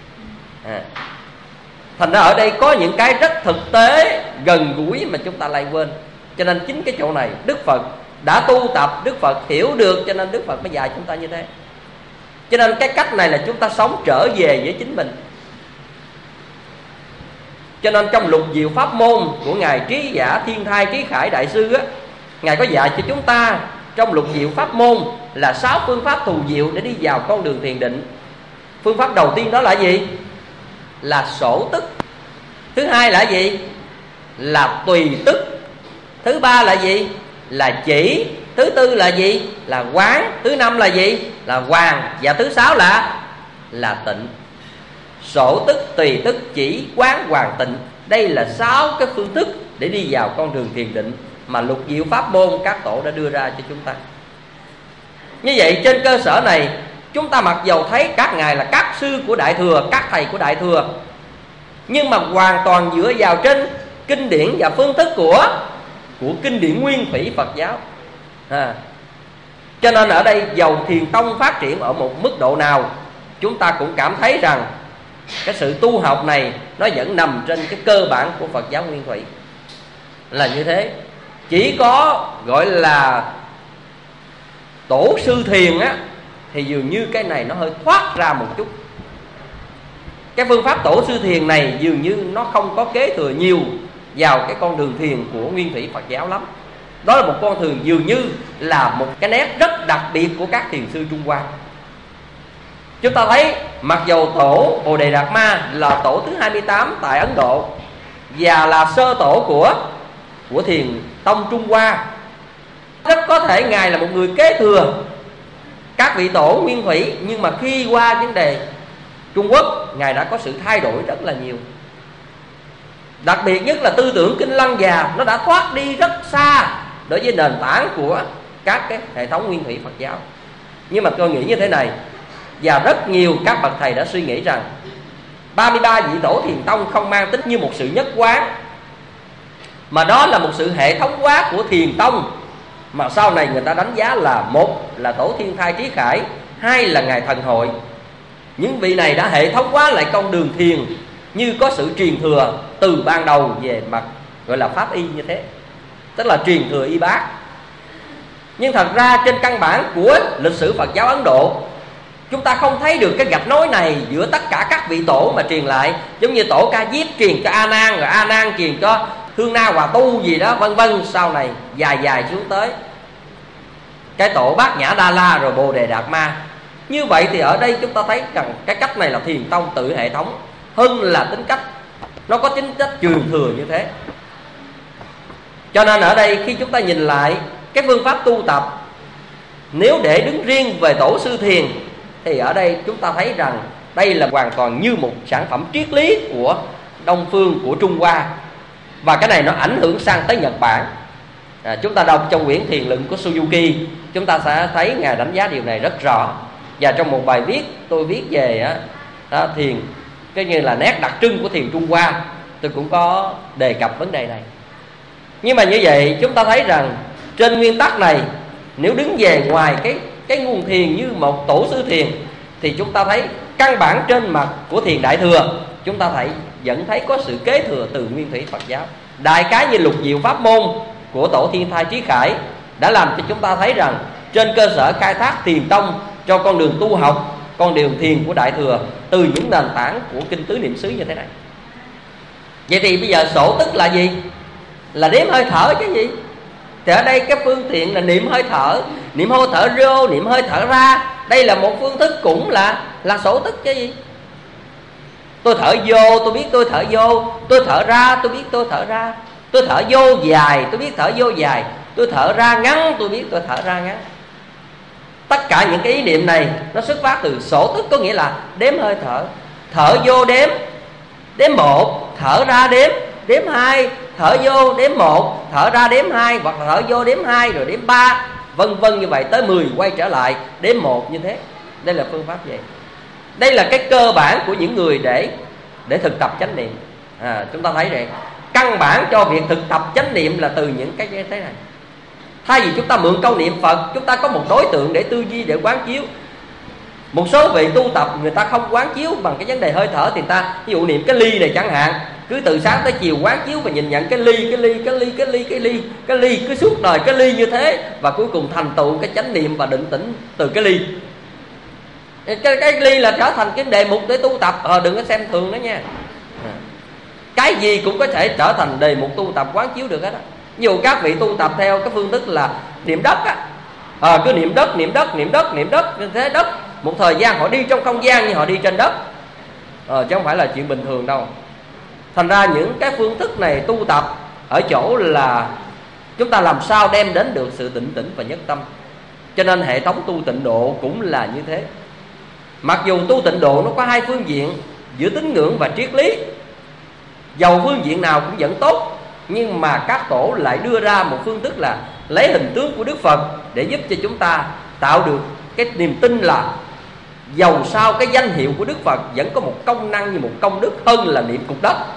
Thành ra ở đây có những cái rất thực tế, gần gũi mà chúng ta lại quên. Cho nên chính cái chỗ này Đức Phật đã tu tập, Đức Phật hiểu được, cho nên Đức Phật mới dạy chúng ta như thế. Cho nên cái cách này là chúng ta sống trở về với chính mình. Cho nên trong Lục Diệu Pháp Môn của Ngài Trí Giả Thiên Thai Trí Khải Đại Sư á, Ngài có dạy cho chúng ta trong Lục Diệu Pháp Môn là 6 phương pháp thù diệu để đi vào con đường thiền định. Phương pháp đầu tiên đó là gì? Là sổ tức. Thứ hai là gì? Là tùy tức. Thứ ba là gì? Là chỉ. Thứ tư là gì? Là quán. Thứ năm là gì? Là hoàn. Và thứ sáu là tịnh. Sổ tức, tùy tức, chỉ, quán, hoàn, tịnh. Đây là 6 cái phương thức để đi vào con đường thiền định mà Lục Diệu Pháp Môn các tổ đã đưa ra cho chúng ta. Như vậy trên cơ sở này, chúng ta mặc dầu thấy các ngài là các sư của Đại Thừa, các thầy của Đại Thừa, nhưng mà hoàn toàn dựa vào trên kinh điển và phương thức của kinh điển nguyên thủy Phật giáo. Cho nên ở đây dầu thiền tông phát triển ở một mức độ nào, chúng ta cũng cảm thấy rằng cái sự tu học này nó vẫn nằm trên cái cơ bản của Phật giáo nguyên thủy, là như thế. Chỉ có gọi là tổ sư thiền á, thì dường như cái này nó hơi thoát ra một chút. Cái phương pháp tổ sư thiền này dường như nó không có kế thừa nhiều vào cái con đường thiền của nguyên thủy Phật giáo lắm. Đó là một con đường dường như là một cái nét rất đặc biệt của các thiền sư Trung Hoa. Chúng ta thấy mặc dầu tổ Bồ Đề Đạt Ma là tổ thứ 28 tại Ấn Độ và là sơ tổ của thiền tông Trung Hoa, rất có thể ngài là một người kế thừa các vị tổ nguyên thủy, nhưng mà khi qua vấn đề Trung Quốc, ngài đã có sự thay đổi rất là nhiều. Đặc biệt nhất là tư tưởng Kinh Lăng Già nó đã thoát đi rất xa đối với nền tảng của các cái hệ thống nguyên thủy Phật giáo. Nhưng mà tôi nghĩ như thế này, và rất nhiều các bậc thầy đã suy nghĩ rằng 33 vị tổ thiền tông không mang tính như một sự nhất quán, mà đó là một sự hệ thống hóa của thiền tông, mà sau này người ta đánh giá là một là tổ Thiên Thai Trí Khải, hai là ngài Thần Hội. Những vị này đã hệ thống hóa lại con đường thiền, như có sự truyền thừa từ ban đầu về mặt gọi là pháp y như thế, tức là truyền thừa y bác. Nhưng thật ra trên căn bản của lịch sử Phật giáo Ấn Độ, chúng ta không thấy được cái gạch nối này giữa tất cả các vị tổ mà truyền lại. Giống như tổ Ca Diếp truyền cho A Nan, rồi A Nan truyền cho Hương Na Hòa Tu gì đó vân vân, sau này dài xuống tới cái tổ Bát Nhã Đa La rồi Bồ Đề Đạt Ma. Như vậy thì ở đây chúng ta thấy rằng cái cách này là thiền tông tự hệ thống hơn là tính cách nó có tính chất truyền thừa như thế. Cho nên ở đây khi chúng ta nhìn lại cái phương pháp tu tập, nếu để đứng riêng về tổ sư thiền, thì ở đây chúng ta thấy rằng đây là hoàn toàn như một sản phẩm triết lý của Đông phương, của Trung Hoa. Và cái này nó ảnh hưởng sang tới Nhật Bản. Chúng ta đọc trong quyển Thiền Luận của Suzuki, chúng ta sẽ thấy ngài đánh giá điều này rất rõ. Và trong một bài viết tôi viết về thiền, cái như là nét đặc trưng của thiền Trung Hoa, tôi cũng có đề cập vấn đề này. Nhưng mà như vậy chúng ta thấy rằng trên nguyên tắc này, nếu đứng về ngoài cái nguồn thiền như một tổ sư thiền, thì chúng ta thấy căn bản trên mặt của thiền Đại Thừa, chúng ta vẫn thấy có sự kế thừa từ nguyên thủy Phật giáo. Đại cái như Lục Diệu Pháp Môn của tổ Thiên Thai Trí Khải đã làm cho chúng ta thấy rằng trên cơ sở khai thác thiền tông cho con đường tu học, con đường thiền của Đại Thừa từ những nền tảng của kinh tứ niệm xứ như thế này. Vậy thì bây giờ sổ tức là gì? Là đếm hơi thở chứ gì? Thì ở đây cái phương tiện là niệm hơi thở, niệm hơi thở vô, niệm hơi thở ra. Đây là một phương thức cũng là sổ tức chứ gì? Tôi thở vô, tôi biết tôi thở vô. Tôi thở ra, tôi biết tôi thở ra. Tôi thở vô dài, tôi biết thở vô dài. Tôi thở ra ngắn, tôi biết tôi thở ra ngắn. Tất cả những cái ý niệm này nó xuất phát từ sổ tức, có nghĩa là đếm hơi thở. Thở vô đếm 1, thở ra đếm 2, thở vô đếm 1, thở ra đếm 2, hoặc thở vô đếm 2 rồi đếm 3. vân vân như vậy, tới 10 quay trở lại, đếm 1 như thế. Đây là phương pháp gì? Đây là cái cơ bản của những người để thực tập chánh niệm. Chúng ta thấy rồi, căn bản cho việc thực tập chánh niệm là từ những cái như thế này. Thay vì chúng ta mượn câu niệm Phật, chúng ta có một đối tượng để tư duy, để quán chiếu. Một số vị tu tập người ta không quán chiếu bằng cái vấn đề hơi thở, thì người ta ví dụ niệm cái ly này chẳng hạn, cứ từ sáng tới chiều quán chiếu và nhìn nhận cái ly, cứ suốt đời cái ly như thế, và cuối cùng thành tựu cái chánh niệm và định tĩnh từ cái ly. Cái ly là trở thành cái đề mục để tu tập. Đừng có xem thường nó nha. Cái gì cũng có thể trở thành đề mục tu tập quán chiếu được hết á. Ví dụ các vị tu tập theo cái phương thức là niệm đất á, cứ niệm đất như thế. Đất một thời gian họ đi trong không gian như họ đi trên đất, chứ không phải là chuyện bình thường đâu. Thành ra những cái phương thức này tu tập ở chỗ là chúng ta làm sao đem đến được sự tịnh tĩnh và nhất tâm. Cho nên hệ thống tu tịnh độ cũng là như thế. Mặc dù tu tịnh độ nó có hai phương diện giữa tín ngưỡng và triết lý, dầu phương diện nào cũng vẫn tốt, nhưng mà các tổ lại đưa ra một phương thức là lấy hình tướng của Đức Phật để giúp cho chúng ta tạo được cái niềm tin là dầu sao cái danh hiệu của Đức Phật vẫn có một công năng như một công đức hơn là niệm cục đất.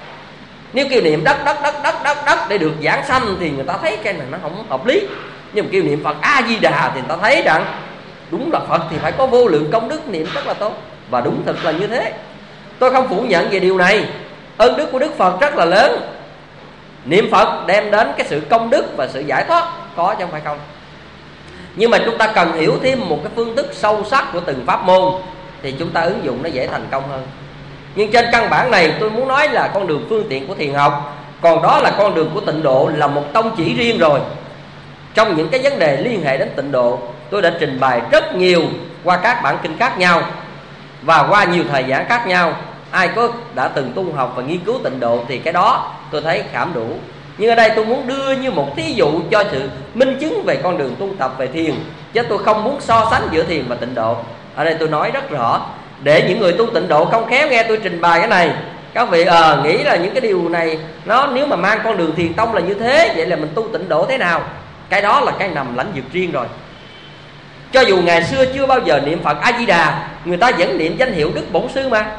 Nếu kêu niệm đất để được giảng sanh thì người ta thấy cái này nó không hợp lý. Nhưng mà kêu niệm Phật A Di Đà thì người ta thấy rằng đúng là Phật thì phải có vô lượng công đức, niệm rất là tốt. Và đúng thật là như thế. Tôi không phủ nhận về điều này. Ơn đức của Đức Phật rất là lớn. Niệm Phật đem đến cái sự công đức và sự giải thoát, có chứ không phải không. Nhưng mà chúng ta cần hiểu thêm một cái phương thức sâu sắc của từng pháp môn thì chúng ta ứng dụng nó dễ thành công hơn. Nhưng trên căn bản này tôi muốn nói là con đường phương tiện của thiền học, còn đó là con đường của tịnh độ, là một tông chỉ riêng rồi. Trong những cái vấn đề liên hệ đến tịnh độ, tôi đã trình bày rất nhiều qua các bản kinh khác nhau và qua nhiều thời giảng khác nhau. Ai có đã từng tu học và nghiên cứu tịnh độ thì cái đó tôi thấy khảm đủ. Nhưng ở đây tôi muốn đưa như một thí dụ cho sự minh chứng về con đường tu tập về thiền, chứ tôi không muốn so sánh giữa thiền và tịnh độ. Ở đây tôi nói rất rõ, để những người tu tịnh độ không khéo nghe tôi trình bày cái này, các vị nghĩ là những cái điều này nó nếu mà mang con đường thiền tông là như thế, vậy là mình tu tịnh độ thế nào? Cái đó là cái nằm lãnh vực riêng rồi. Cho dù ngày xưa chưa bao giờ niệm Phật A Di Đà, người ta vẫn niệm danh hiệu Đức Bổn Sư mà.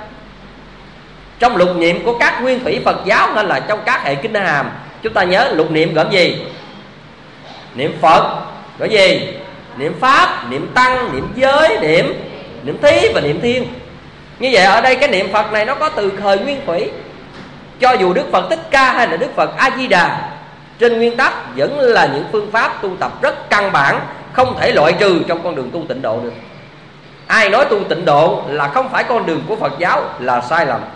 Trong lục niệm của các nguyên thủy Phật giáo hay là trong các hệ kinh hàm, chúng ta nhớ lục niệm gồm gì? Niệm Phật, gọi gì? Niệm Pháp, niệm Tăng, niệm Giới, niệm Thí và niệm Thiên. Như vậy ở đây cái niệm Phật này nó có từ thời nguyên thủy. Cho dù Đức Phật Thích Ca hay là Đức Phật A Di Đà, trên nguyên tắc vẫn là những phương pháp tu tập rất căn bản, không thể loại trừ trong con đường tu tịnh độ được. Ai nói tu tịnh độ là không phải con đường của Phật giáo là sai lầm.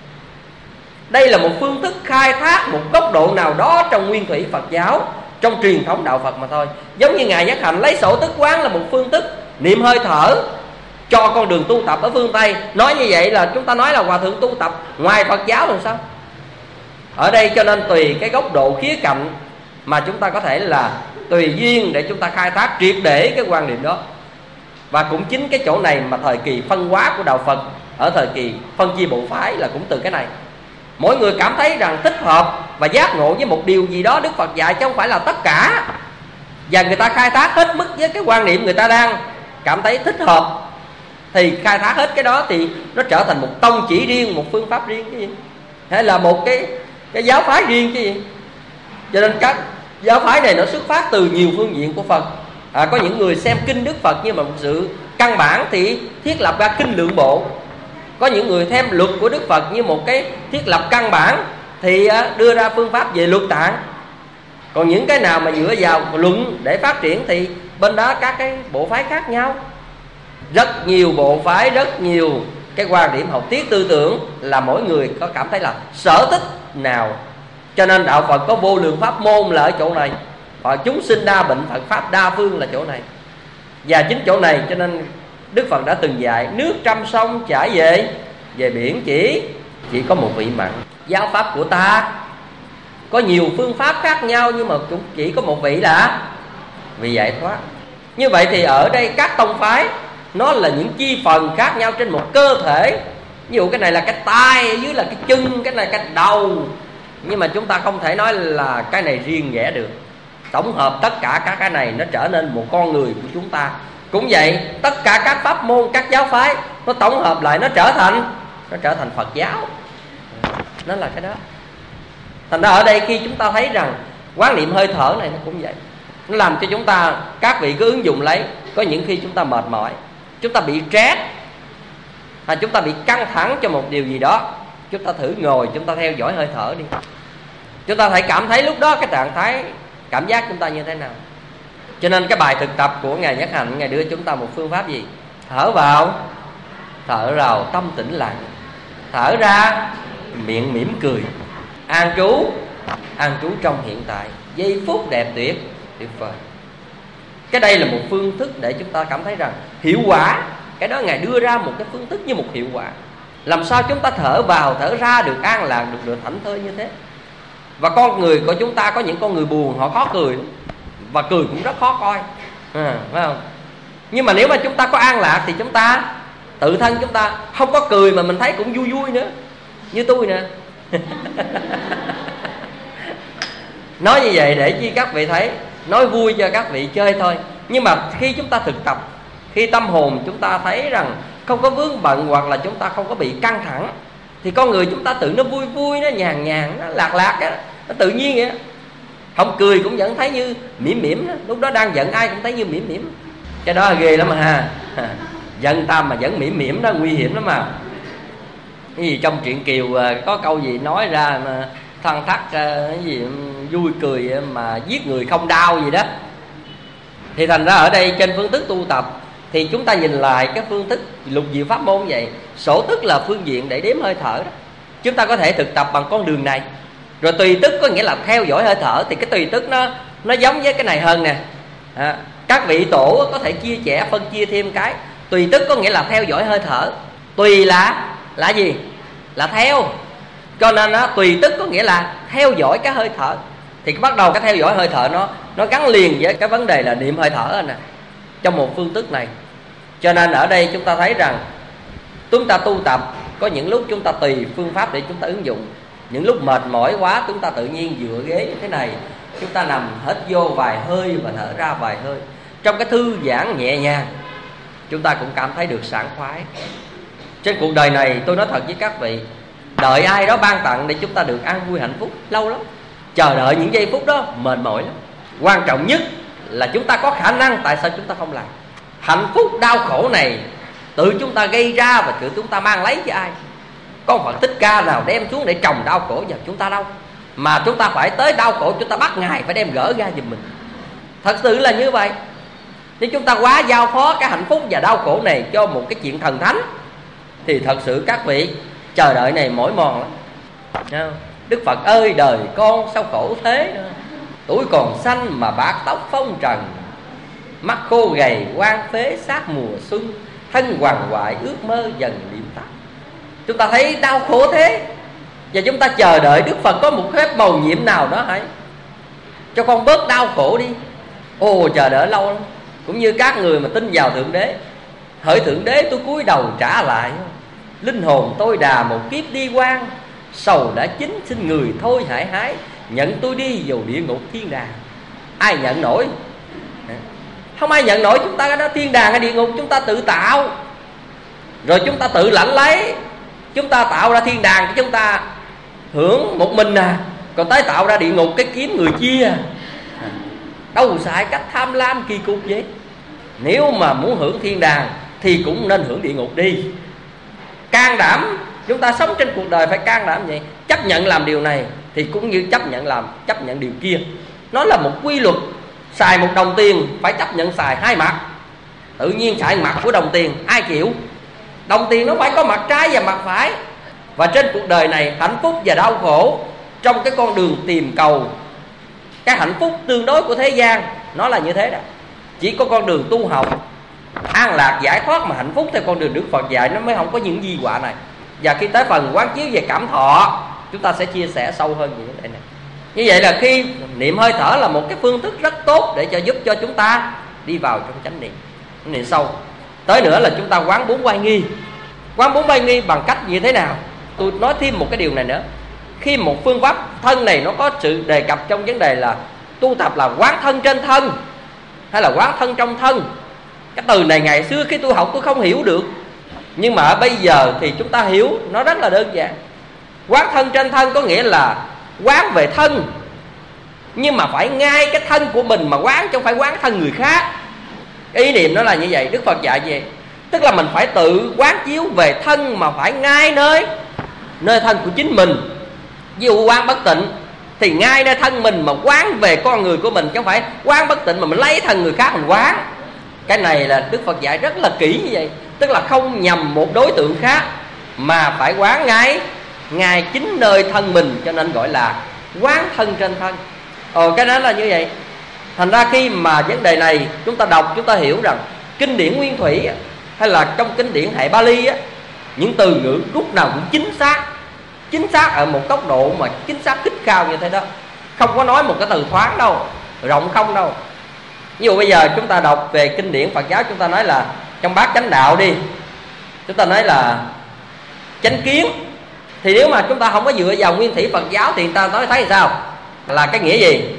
Đây là một phương thức khai thác một góc độ nào đó trong nguyên thủy Phật giáo, trong truyền thống đạo Phật mà thôi. Giống như Ngài Giác Hạnh lấy sổ tức quán là một phương thức niệm hơi thở cho con đường tu tập ở phương Tây. Nói như vậy là chúng ta nói là hòa thượng tu tập ngoài Phật giáo làm sao? Ở đây cho nên tùy cái góc độ khía cạnh mà chúng ta có thể là tùy duyên để chúng ta khai thác triệt để cái quan điểm đó. Và cũng chính cái chỗ này mà thời kỳ phân hóa của đạo Phật ở thời kỳ phân chia bộ phái là cũng từ cái này. Mỗi người cảm thấy rằng thích hợp và giác ngộ với một điều gì đó Đức Phật dạy, chứ không phải là tất cả. Và người ta khai thác hết mức với cái quan niệm người ta đang cảm thấy thích hợp, thì khai thác hết cái đó thì nó trở thành một tông chỉ riêng, một phương pháp riêng chứ gì, hay là một cái giáo phái riêng chứ gì. Cho nên các giáo phái này nó xuất phát từ nhiều phương diện của Phật. Có những người xem kinh Đức Phật như một sự căn bản thì thiết lập ra kinh Lượng Bộ. Có những người thêm luật của Đức Phật như một cái thiết lập căn bản thì đưa ra phương pháp về luật tạng. Còn những cái nào mà dựa vào luận để phát triển thì bên đó các cái bộ phái khác nhau. Rất nhiều bộ phái, rất nhiều cái quan điểm học thuyết tư tưởng, là mỗi người có cảm thấy là sở thích nào. Cho nên đạo Phật có vô lượng pháp môn là ở chỗ này, và chúng sinh đa bệnh, Phật pháp đa phương là chỗ này. Và chính chỗ này cho nên Đức Phật đã từng dạy nước trăm sông chảy về biển chỉ có một vị mặn. Giáo pháp của ta có nhiều phương pháp khác nhau, nhưng mà cũng chỉ có một vị là vị giải thoát. Như vậy thì ở đây các tông phái nó là những chi phần khác nhau trên một cơ thể. Ví dụ cái này là cái tai, ở dưới là cái chân, cái này cái đầu. Nhưng mà chúng ta không thể nói là cái này riêng rẽ được. tổng hợp tất cả các cái này nó trở nên một con người của chúng ta. Cũng vậy, tất cả các pháp môn, các giáo phái nó tổng hợp lại, nó trở thành Phật giáo. Nó là cái đó. Thành ra ở đây khi chúng ta thấy rằng quán niệm hơi thở này nó cũng vậy, nó làm cho chúng ta, các vị cứ ứng dụng lấy. Có những khi chúng ta mệt mỏi, chúng ta bị stress, chúng ta bị căng thẳng cho một điều gì đó, chúng ta thử ngồi, chúng ta theo dõi hơi thở đi. Chúng ta phải cảm thấy lúc đó cái trạng thái cảm giác chúng ta như thế nào. Cho nên cái bài thực tập của Ngài Nhất Hạnh, Ngài đưa chúng ta một phương pháp gì? Thở vào, thở vào tâm tĩnh lặng, thở ra miệng mỉm cười, an trú trong hiện tại, giây phút đẹp tuyệt vời. Cái đây là một phương thức để chúng ta cảm thấy rằng hiệu quả. Cái đó Ngài đưa ra một cái phương thức như một hiệu quả. Làm sao chúng ta thở vào thở ra được an lạc, được thảnh thơi như thế. Và con người của chúng ta có những con người buồn, họ khó cười lắm, và cười cũng rất khó coi, phải không? Nhưng mà nếu mà chúng ta có an lạc thì chúng ta tự thân chúng ta không có cười mà mình thấy cũng vui vui nữa. Như tôi nè. Nói như vậy để chi các vị thấy, nói vui cho các vị chơi thôi. Nhưng mà khi chúng ta thực tập, khi tâm hồn chúng ta thấy rằng không có vướng bận, hoặc là chúng ta không có bị căng thẳng, thì con người chúng ta tự nó vui vui, nó nhàn nhàn, nó lạc lạc á, nó tự nhiên vậy. Không cười cũng vẫn thấy như mỉm mỉm đó. Lúc đó đang giận ai cũng thấy như mỉm mỉm. Cái đó là ghê lắm mà giận ta mà vẫn mỉm mỉm đó, nguy hiểm lắm mà. Cái gì trong truyện Kiều có câu gì nói ra mà thăng thắc cái gì vui cười mà giết người không đau gì đó. Thì thành ra ở đây trên phương thức tu tập thì chúng ta nhìn lại cái phương thức lục diệu pháp môn vậy. Sổ tức là phương diện để đếm hơi thở đó. Chúng ta có thể thực tập bằng con đường này. Rồi tùy tức có nghĩa là theo dõi hơi thở. Thì cái tùy tức nó giống với cái này hơn nè. Các vị tổ có thể chia sẻ, phân chia thêm cái tùy tức có nghĩa là theo dõi hơi thở. Tùy là gì? Là theo. Cho nên tùy tức có nghĩa là theo dõi cái hơi thở. Thì bắt đầu cái theo dõi hơi thở nó gắn liền với cái vấn đề là niệm hơi thở nè, trong một phương thức này. Cho nên ở đây chúng ta thấy rằng chúng ta tu tập có những lúc chúng ta tùy phương pháp để chúng ta ứng dụng. Những lúc mệt mỏi quá chúng ta tự nhiên dựa ghế như thế này, chúng ta nằm hít vô vài hơi và thở ra vài hơi. Trong cái thư giãn nhẹ nhàng, chúng ta cũng cảm thấy được sảng khoái. Trên cuộc đời này tôi nói thật với các vị, đợi ai đó ban tặng để chúng ta được an vui hạnh phúc lâu lắm. Chờ đợi những giây phút đó mệt mỏi lắm. Quan trọng nhất là chúng ta có khả năng, tại sao chúng ta không làm? Hạnh phúc đau khổ này tự chúng ta gây ra và tự chúng ta mang lấy cho ai? Có Phật Thích Ca nào đem xuống để trồng đau khổ vào chúng ta đâu. Mà chúng ta phải tới đau khổ chúng ta bắt Ngài phải đem gỡ ra giùm mình. Thật sự là như vậy. Nếu chúng ta quá giao phó cái hạnh phúc và đau khổ này cho một cái chuyện thần thánh thì thật sự các vị chờ đợi này mỏi mòn lắm. Đức Phật ơi đời con sao khổ thế nữa. Tuổi còn xanh mà bạc tóc phong trần, mắt khô gầy quan phế sát mùa xuân, thân hoàng hoại ước mơ dần liệm tắt. Chúng ta thấy đau khổ thế, và chúng ta chờ đợi Đức Phật có một phép mầu nhiệm nào đó hãy cho con bớt đau khổ đi. Ồ chờ đợi lâu lắm. Cũng như các người mà tin vào Thượng Đế, hỡi Thượng Đế tôi cúi đầu trả lại, linh hồn tôi đà một kiếp đi quan, sầu đã chín xin người thôi hãy hái, nhận tôi đi vào địa ngục thiên đàng. Ai nhận nổi? Không ai nhận nổi. Chúng ta cái đó thiên đàng hay địa ngục chúng ta tự tạo, rồi chúng ta tự lãnh lấy. Chúng ta tạo ra thiên đàng cho chúng ta hưởng một mình còn tới tạo ra địa ngục cái kiếm người chia. Đâu xài cách tham lam kỳ cục vậy. Nếu mà muốn hưởng thiên đàng thì cũng nên hưởng địa ngục đi. Can đảm. Chúng ta sống trên cuộc đời phải can đảm vậy. Chấp nhận làm điều này thì cũng như chấp nhận điều kia. Nó là một quy luật. Xài một đồng tiền phải chấp nhận xài hai mặt. Tự nhiên xài mặt của đồng tiền ai chịu? Đồng tiền nó phải có mặt trái và mặt phải. Và trên cuộc đời này hạnh phúc và đau khổ, trong cái con đường tìm cầu cái hạnh phúc tương đối của thế gian, nó là như thế đó. Chỉ có con đường tu học an lạc giải thoát mà hạnh phúc theo con đường Đức Phật dạy nó mới không có những di họa này. Và khi tới phần quán chiếu về cảm thọ, chúng ta sẽ chia sẻ sâu hơn về vấn đề này. Như vậy là khi niệm hơi thở là một cái phương thức rất tốt để giúp cho chúng ta đi vào trong chánh niệm, niệm sâu. Tới nữa là chúng ta quán bốn oai nghi. Quán bốn oai nghi bằng cách như thế nào? Tôi nói thêm một cái điều này nữa. Khi một phương pháp thân này nó có sự đề cập trong vấn đề là tu tập là quán thân trên thân hay là quán thân trong thân. Cái từ này ngày xưa khi tôi học tôi không hiểu được, nhưng mà bây giờ thì chúng ta hiểu nó rất là đơn giản. Quán thân trên thân có nghĩa là quán về thân, nhưng mà phải ngay cái thân của mình mà quán, chứ không phải quán thân người khác. Cái ý niệm nó là như vậy. Đức Phật dạy gì? Tức là mình phải tự quán chiếu về thân, mà phải ngay nơi thân của chính mình. Ví dụ quán bất tịnh thì ngay nơi thân mình mà quán về con người của mình, chứ không phải quán bất tịnh mà mình lấy thân người khác mình quán. Cái này là Đức Phật dạy rất là kỹ như vậy. Tức là không nhằm một đối tượng khác, mà phải quán ngay chính nơi thân mình, cho nên gọi là quán thân trên thân. Cái đó là như vậy. Thành ra khi mà vấn đề này chúng ta đọc, chúng ta hiểu rằng kinh điển nguyên thủy hay là trong kinh điển hệ Bali á, những từ ngữ lúc nào cũng chính xác ở một tốc độ mà chính xác khích cao như thế đó. Không có nói một cái từ thoáng đâu, rộng không đâu. Ví dụ bây giờ chúng ta đọc về kinh điển Phật giáo, chúng ta nói là trong bát chánh đạo đi, chúng ta nói là chánh kiến. Thì nếu mà chúng ta không có dựa vào nguyên thủy Phật giáo thì người ta nói thấy sao? Là cái nghĩa gì?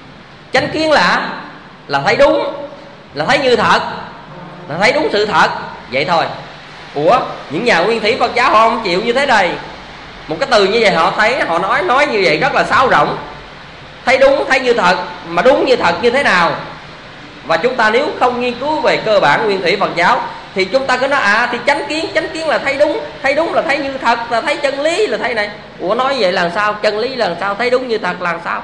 Chánh kiến là thấy đúng, là thấy như thật, là thấy đúng sự thật. Vậy thôi. Ủa, những nhà nguyên thủy Phật giáo họ không chịu như thế này. Một cái từ như vậy họ thấy, họ nói như vậy rất là sáo rỗng. Thấy đúng, thấy như thật, mà đúng như thật như thế nào? Và chúng ta nếu không nghiên cứu về cơ bản nguyên thủy Phật giáo thì chúng ta cứ nói thì chánh kiến là thấy đúng là thấy như thật, là thấy chân lý, là thấy này. Ủa, nói vậy là sao? Chân lý là sao? Thấy đúng như thật là sao?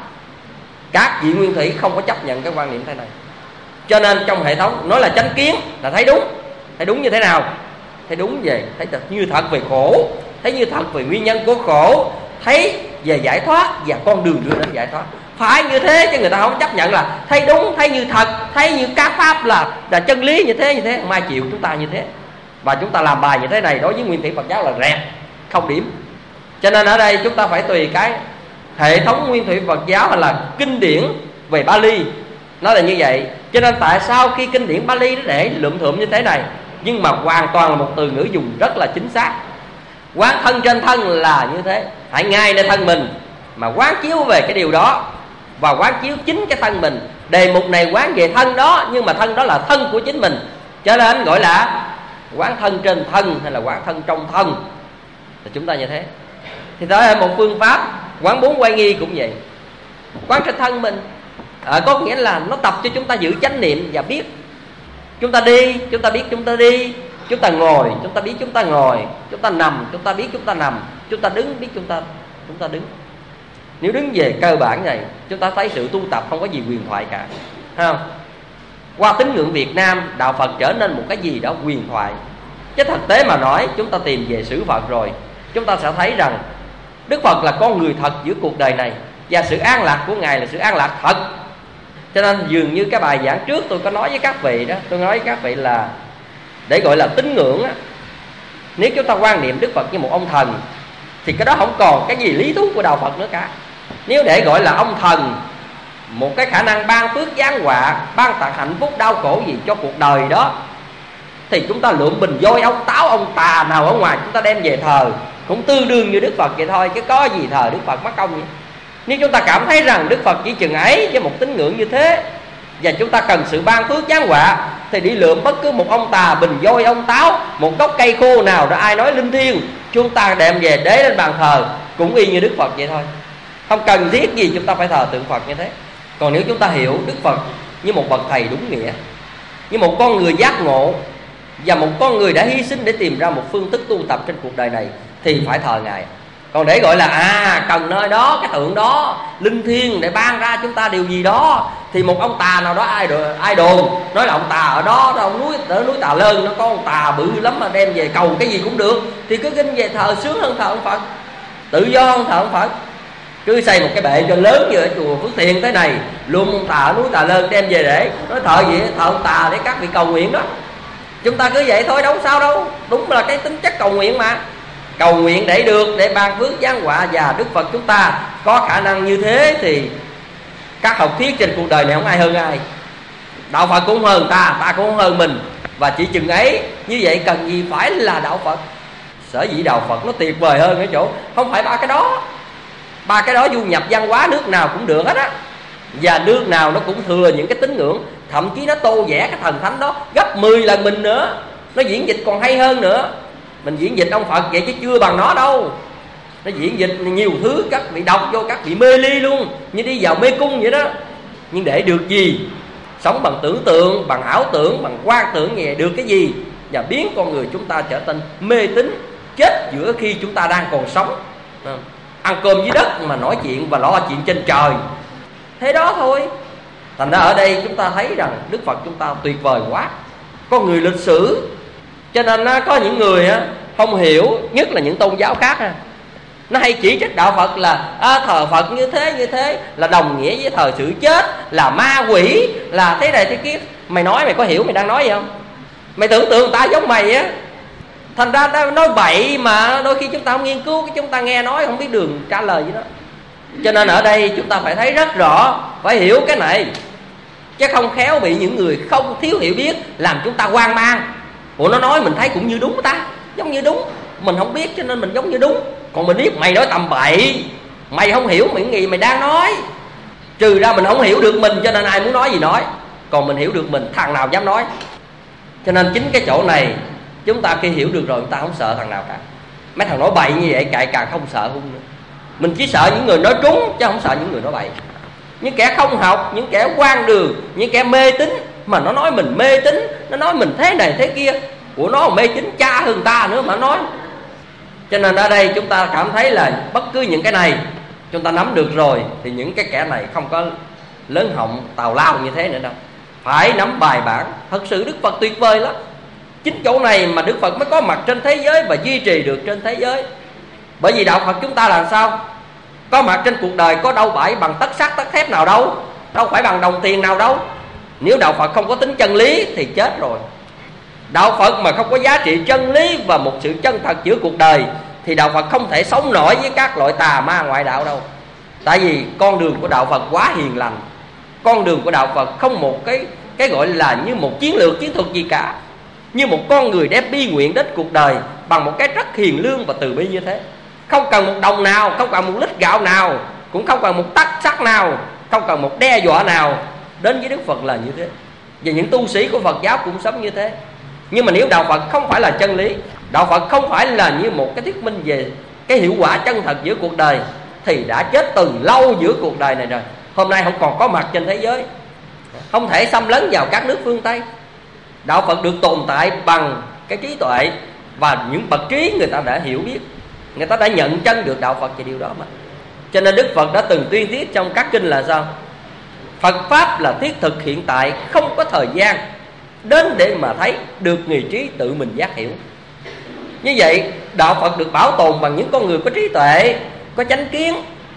Các vị nguyên thủy không có chấp nhận cái quan niệm thế này. Cho nên trong hệ thống nói là chánh kiến là thấy đúng như thế nào? Thấy đúng về, thấy như thật về khổ, thấy như thật về nguyên nhân của khổ, thấy về giải thoát và con đường đưa đến giải thoát. Phải như thế, chứ người ta không chấp nhận là thấy đúng, thấy như thật, thấy như các pháp là chân lý như thế. Không ai chịu chúng ta như thế. Và chúng ta làm bài như thế này đối với nguyên thủy Phật giáo là rẹt, không điểm. Cho nên ở đây chúng ta phải tùy cái hệ thống nguyên thủy Phật giáo hay là kinh điển về Bali nó là như vậy. Cho nên tại sao khi kinh điển Bali nó để lượm thượm như thế này, nhưng mà hoàn toàn là một từ ngữ dùng rất là chính xác. Quán thân trên thân là như thế, hãy ngay nơi thân mình mà quán chiếu về cái điều đó, và quán chiếu chính cái thân mình. Đề mục này quán về thân đó, nhưng mà thân đó là thân của chính mình, cho nên gọi là quán thân trên thân hay là quán thân trong thân. Thì chúng ta như thế. Thì đó là một phương pháp. Quán bốn quay nghi cũng vậy, quán trên thân mình. Có nghĩa là nó tập cho chúng ta giữ chánh niệm và biết. Chúng ta đi, chúng ta biết chúng ta đi. Chúng ta ngồi, chúng ta biết chúng ta ngồi. Chúng ta nằm, chúng ta biết chúng ta nằm. Chúng ta đứng, biết chúng ta đứng. Nếu đứng về cơ bản này, chúng ta thấy sự tu tập không có gì huyền thoại cả, thấy không? Qua tín ngưỡng Việt Nam, đạo Phật trở nên một cái gì đó huyền thoại. Chứ thực tế mà nói, chúng ta tìm về sử Phật rồi, chúng ta sẽ thấy rằng Đức Phật là con người thật giữa cuộc đời này, và sự an lạc của Ngài là sự an lạc thật. Cho nên dường như cái bài giảng trước tôi có nói với các vị đó, tôi nói với các vị là để gọi là tín ngưỡng á, nếu chúng ta quan niệm Đức Phật như một ông thần thì cái đó không còn cái gì lý thú của đạo Phật nữa cả. Nếu để gọi là ông thần, một cái khả năng ban phước giáng họa, ban tặng hạnh phúc đau khổ gì cho cuộc đời đó, thì chúng ta lượm bình voi ông táo ông tà nào ở ngoài chúng ta đem về thờ cũng tương đương như Đức Phật vậy thôi, chứ có gì thờ Đức Phật mất công vậy. Nếu chúng ta cảm thấy rằng Đức Phật chỉ chừng ấy với một tín ngưỡng như thế, và chúng ta cần sự ban phước giáng họa, thì đi lượm bất cứ một ông tà, bình voi, ông táo, một gốc cây khô nào đó ai nói linh thiêng, chúng ta đem về đế lên bàn thờ cũng y như Đức Phật vậy thôi. Không cần thiết gì chúng ta phải thờ tượng Phật như thế. Còn nếu chúng ta hiểu Đức Phật như một bậc thầy đúng nghĩa, như một con người giác ngộ, và một con người đã hy sinh để tìm ra một phương thức tu tập trên cuộc đời này, thì phải thờ Ngài. Còn để gọi là cần nơi đó, cái tượng đó linh thiêng để ban ra chúng ta điều gì đó, thì một ông tà nào đó ai đồn nói là ông tà ở đó, ông núi Tà Lơn nó có ông tà bự lắm mà đem về cầu cái gì cũng được, thì cứ kinh về thờ sướng hơn thờ ông Phật, tự do hơn thờ ông Phật. Cứ xây một cái bệ cho lớn như ở chùa Phước Thiện thế này, luôn ông tà ở núi Tà Lơn đem về để nói thờ gì, thờ ông tà để các vị cầu nguyện đó. Chúng ta cứ vậy thôi, đâu sao đâu. Đúng là cái tính chất cầu nguyện mà. Cầu nguyện để được, để ban phước giáng họa, và Đức Phật chúng ta có khả năng như thế thì các học thuyết trên cuộc đời này không ai hơn ai. Đạo Phật cũng hơn ta cũng không hơn mình. Và chỉ chừng ấy, như vậy cần gì phải là đạo Phật. Sở dĩ đạo Phật nó tuyệt vời hơn ở chỗ không phải ba cái đó du nhập văn hóa nước nào cũng được hết á. Và nước nào nó cũng thừa những cái tín ngưỡng, thậm chí nó tô vẽ cái thần thánh đó gấp 10 lần mình nữa. Nó diễn dịch còn hay hơn nữa. Mình diễn dịch ông Phật vậy chứ chưa bằng nó đâu. Nó diễn dịch nhiều thứ, các vị đọc vô các vị mê ly luôn, như đi vào mê cung vậy đó. Nhưng để được gì? Sống bằng tưởng tượng, bằng ảo tưởng, bằng quan tưởng vậy được cái gì? Và biến con người chúng ta trở thành mê tín, chết giữa khi chúng ta đang còn sống. Ăn cơm dưới đất mà nói chuyện và lo chuyện trên trời. Thế đó thôi. Thành ra ở đây chúng ta thấy rằng Đức Phật chúng ta tuyệt vời quá, con người lịch sử. Cho nên có những người không hiểu, nhất là những tôn giáo khác, nó hay chỉ trích đạo Phật là thờ Phật như thế là đồng nghĩa với thờ sự chết, là ma quỷ, là thế này thế kia. Mày nói mày có hiểu mày đang nói gì không? Mày tưởng tượng người ta giống mày á. Thành ra nói bậy mà đôi khi chúng ta không nghiên cứu, chúng ta nghe nói không biết đường trả lời gì đó. Cho nên ở đây chúng ta phải thấy rất rõ, phải hiểu cái này, chứ không khéo bị những người không thiếu hiểu biết làm chúng ta hoang mang. Ủa nó nói mình thấy cũng như đúng ta, giống như đúng. Mình không biết cho nên mình giống như đúng. Còn mình biết mày nói tầm bậy, mày không hiểu những gì mày đang nói. Trừ ra mình không hiểu được mình, cho nên ai muốn nói gì nói. Còn mình hiểu được mình, thằng nào dám nói. Cho nên chính cái chỗ này chúng ta khi hiểu được rồi, chúng ta không sợ thằng nào cả. Mấy thằng nói bậy như vậy càng không sợ hung nữa. Mình chỉ sợ những người nói trúng, chứ không sợ những người nói bậy. Những kẻ không học, những kẻ hoang đường, những kẻ mê tín, mà nó nói mình mê tín, nó nói mình thế này thế kia. Của nó mê tín cha hơn ta nữa mà nói. Cho nên ở đây chúng ta cảm thấy là bất cứ những cái này chúng ta nắm được rồi, thì những cái kẻ này không có lớn họng tào lao như thế nữa đâu. Phải nắm bài bản. Thật sự Đức Phật tuyệt vời lắm. Chính chỗ này mà Đức Phật mới có mặt trên thế giới và duy trì được trên thế giới. Bởi vì đạo Phật chúng ta là sao? Có mặt trên cuộc đời có đâu phải bằng tất sắt tất thép nào đâu, đâu phải bằng đồng tiền nào đâu. Nếu đạo Phật không có tính chân lý thì chết rồi. Đạo Phật mà không có giá trị chân lý và một sự chân thật giữa cuộc đời thì đạo Phật không thể sống nổi với các loại tà ma ngoại đạo đâu. Tại vì con đường của đạo Phật quá hiền lành. Con đường của đạo Phật không một cái gọi là như một chiến lược chiến thuật gì cả. Như một con người đem bi nguyện đến cuộc đời bằng một cái rất hiền lương và từ bi như thế. Không cần một đồng nào, không cần một lít gạo nào, cũng không cần một tấc sắt nào, không cần một đe dọa nào. Đến với Đức Phật là như thế. Và những tu sĩ của Phật giáo cũng sống như thế. Nhưng mà nếu đạo Phật không phải là chân lý, đạo Phật không phải là như một cái thuyết minh về cái hiệu quả chân thật giữa cuộc đời, thì đã chết từ lâu giữa cuộc đời này rồi. Hôm nay không còn có mặt trên thế giới, không thể xâm lấn vào các nước phương Tây. Đạo Phật được tồn tại bằng cái trí tuệ và những bậc trí người ta đã hiểu biết, người ta đã nhận chân được đạo Phật về điều đó mà. Cho nên Đức Phật đã từng tuyên thuyết trong các kinh là sao? Phật Pháp là thiết thực hiện tại, không có thời gian, đến để mà thấy, được người trí tự mình giác hiểu. Như vậy đạo Phật được bảo tồn bằng những con người có trí tuệ, có chánh kiến,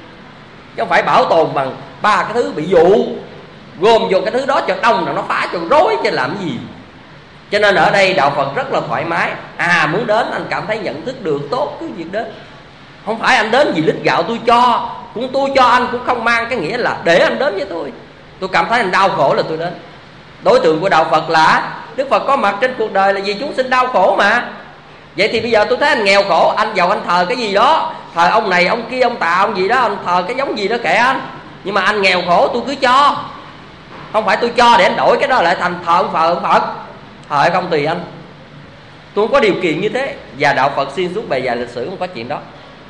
chứ không phải bảo tồn bằng ba cái thứ bị dụ, gồm vô cái thứ đó cho đông nào nó phá cho rối chứ làm gì. Cho nên ở đây đạo Phật rất là thoải mái. Muốn đến anh cảm thấy nhận thức được tốt cứ việc đến. Không phải anh đến vì lít gạo tôi cho, cũng tôi cho anh cũng không mang cái nghĩa là để anh đến với tôi cảm thấy anh đau khổ là tôi đến. Đối tượng của đạo Phật là Đức Phật có mặt trên cuộc đời là vì chúng sinh đau khổ mà. Vậy thì bây giờ tôi thấy anh nghèo khổ, anh giàu anh thờ cái gì đó, thờ ông này ông kia ông tà ông gì đó, anh thờ cái giống gì đó kệ anh. Nhưng mà anh nghèo khổ tôi cứ cho. Không phải tôi cho để anh đổi cái đó lại thành thờ ông Phật. Thờ hay không tùy anh. Tôi không có điều kiện như thế. Và đạo Phật xuyên suốt bề dài lịch sử không có chuyện đó.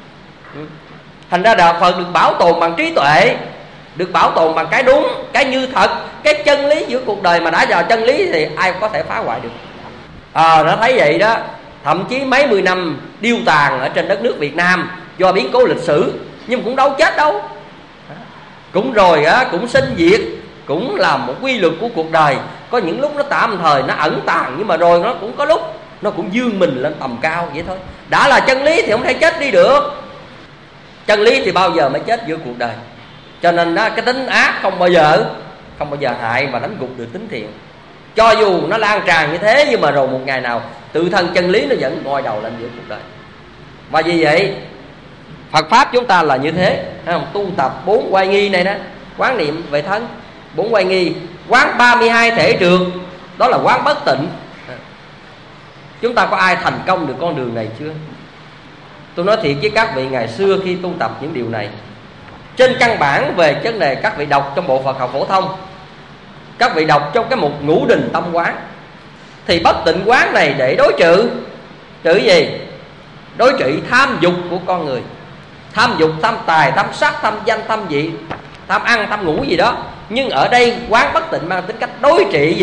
Thành ra đạo Phật được bảo tồn bằng trí tuệ, được bảo tồn bằng cái đúng, cái như thật, cái chân lý giữa cuộc đời. Mà đã vào chân lý thì ai có thể phá hoại được. Nó thấy vậy đó. Thậm chí mấy mươi năm điêu tàn ở trên đất nước Việt Nam do biến cố lịch sử, nhưng cũng đâu chết đâu. Cũng rồi cũng sinh diệt, cũng là một quy luật của cuộc đời. Có những lúc nó tạm thời, nó ẩn tàng, nhưng mà rồi nó cũng có lúc nó cũng dương mình lên tầm cao vậy thôi. Đã là chân lý thì không thể chết đi được. Chân lý thì bao giờ mới chết giữa cuộc đời. Cho nên cái tính ác không bao giờ hại và đánh gục được tính thiện. Cho dù nó lan tràn như thế, nhưng mà rồi một ngày nào tự thân chân lý nó vẫn ngoi đầu lên giữa cuộc đời. Và vì vậy Phật Pháp chúng ta là như thế, thấy không? Tu tập 4 oai nghi này đó, quán niệm về thân, 4 oai nghi, quán 32 thể trượt, đó là quán bất tịnh. Chúng ta có ai thành công được con đường này chưa? Tôi nói thiệt với các vị, ngày xưa khi tu tập những điều này, Trên căn bản về vấn đề các vị đọc trong bộ Phật học phổ thông, các vị đọc trong cái mục ngũ đình tâm quán, thì bất tịnh quán này để đối trừ gì? Đối trị tham dục của con người. Tham dục, tham tài, tham sắc, tham danh, tham vị, tham ăn, tham ngủ gì đó. Nhưng ở đây quán bất tịnh mang tính cách đối trị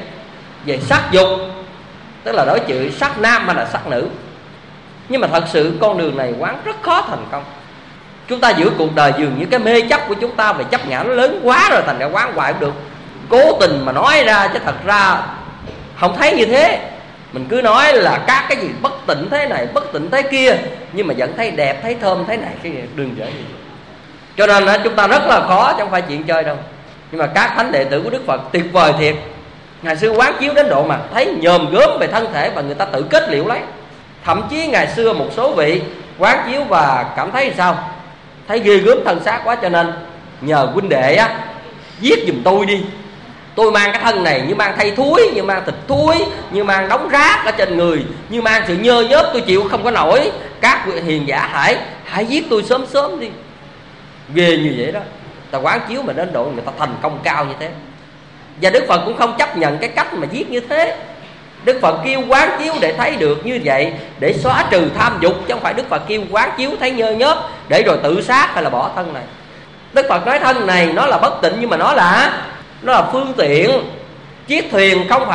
về sắc dục, tức là đối trị sắc nam hay là sắc nữ. Nhưng mà thật sự con đường này quán rất khó thành công. Chúng ta giữa cuộc đời dường như cái mê chấp của chúng ta về chấp ngã nó lớn quá rồi, thành ra quán hoài cũng được. Cố tình mà nói ra chứ thật ra không thấy như thế. Mình cứ nói là các cái gì bất tịnh thế này, bất tịnh thế kia, nhưng mà vẫn thấy đẹp, thấy thơm thế này, cái đừng dễ gì. Cho nên chúng ta rất là khó, chứ không phải chuyện chơi đâu. Nhưng mà các thánh đệ tử của Đức Phật tuyệt vời thiệt. Ngày xưa quán chiếu đến độ mà thấy nhòm gớm về thân thể và người ta tự kết liễu lấy. Thậm chí ngày xưa một số vị quán chiếu và cảm thấy sao? Thấy ghê gớm thân xác quá, cho nên nhờ huynh đệ á, giết giùm tôi đi. Tôi mang cái thân này như mang thây thúi, như mang thịt thúi, như mang đống rác ở trên người, như mang sự nhơ nhớp, tôi chịu không có nổi. Các vị hiền giả hãy giết tôi sớm sớm đi. Ghê như vậy đó. Ta quán chiếu mà đến độ người ta thành công cao như thế. Và Đức Phật cũng không chấp nhận cái cách mà giết như thế. Đức Phật kêu quán chiếu để thấy được như vậy, để xóa trừ tham dục, chứ không phải Đức Phật kêu quán chiếu thấy nhơ nhớp để rồi tự sát hay là bỏ thân này. Đức Phật nói thân này nó là bất tịnh, nhưng mà nó là phương tiện. Chiếc thuyền không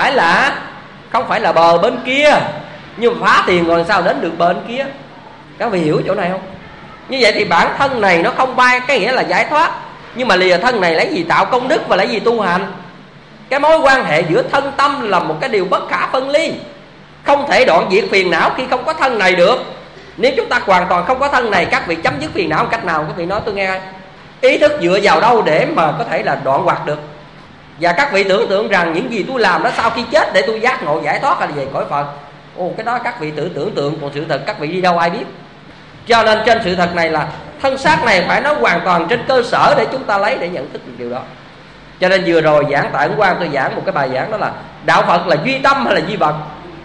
phải là bờ bên kia, nhưng mà phá thuyền còn sao đến được bên kia. Các vị hiểu chỗ này không? Như vậy thì bản thân này nó không bay, cái nghĩa là giải thoát. Nhưng mà lìa thân này lấy gì tạo công đức và lấy gì tu hành? Cái mối quan hệ giữa thân tâm là một cái điều bất khả phân ly. Không thể đoạn diệt phiền não khi không có thân này được. Nếu chúng ta hoàn toàn không có thân này, các vị chấm dứt phiền não một cách nào? Các vị nói tôi nghe. Ý thức dựa vào đâu để mà có thể là đoạn hoạt được? Và các vị tưởng tượng rằng những gì tôi làm đó sau khi chết để tôi giác ngộ giải thoát hay là về cõi Phật. Cái đó các vị tự tưởng tượng, còn sự thật các vị đi đâu ai biết. Cho nên trên sự thật này là thân xác này phải nói hoàn toàn trên cơ sở để chúng ta lấy để nhận thức được điều đó. Cho nên vừa rồi giảng tại Ấn Quang tôi giảng một cái bài giảng, đó là đạo Phật là duy tâm hay là duy vật.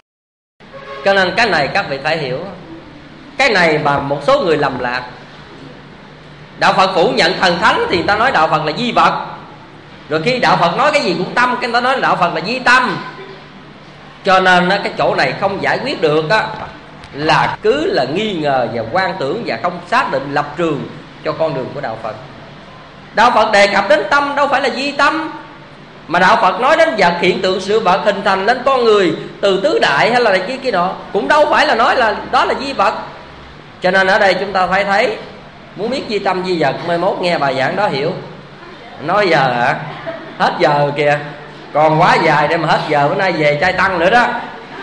Cho nên cái này các vị phải hiểu. Cái này mà một số người lầm lạc. Đạo Phật phủ nhận thần thánh thì người ta nói đạo Phật là duy vật. Rồi khi đạo Phật nói cái gì cũng tâm, cái người ta nói đạo Phật là duy tâm. Cho nên cái chỗ này không giải quyết được á, là cứ là nghi ngờ và quan tưởng và không xác định lập trường cho con đường của đạo Phật. Đạo Phật đề cập đến tâm đâu phải là duy tâm, mà đạo Phật nói đến vật hiện tượng sự vật hình thành lên con người từ tứ đại hay là kia nọ, cũng đâu phải là nói là đó là duy vật. Cho nên ở đây chúng ta phải thấy, muốn biết duy tâm duy vật, mai mốt nghe bài giảng đó hiểu. Nói giờ hả? Hết giờ kìa, còn quá dài để mà hết giờ, bữa nay về trai tăng nữa đó.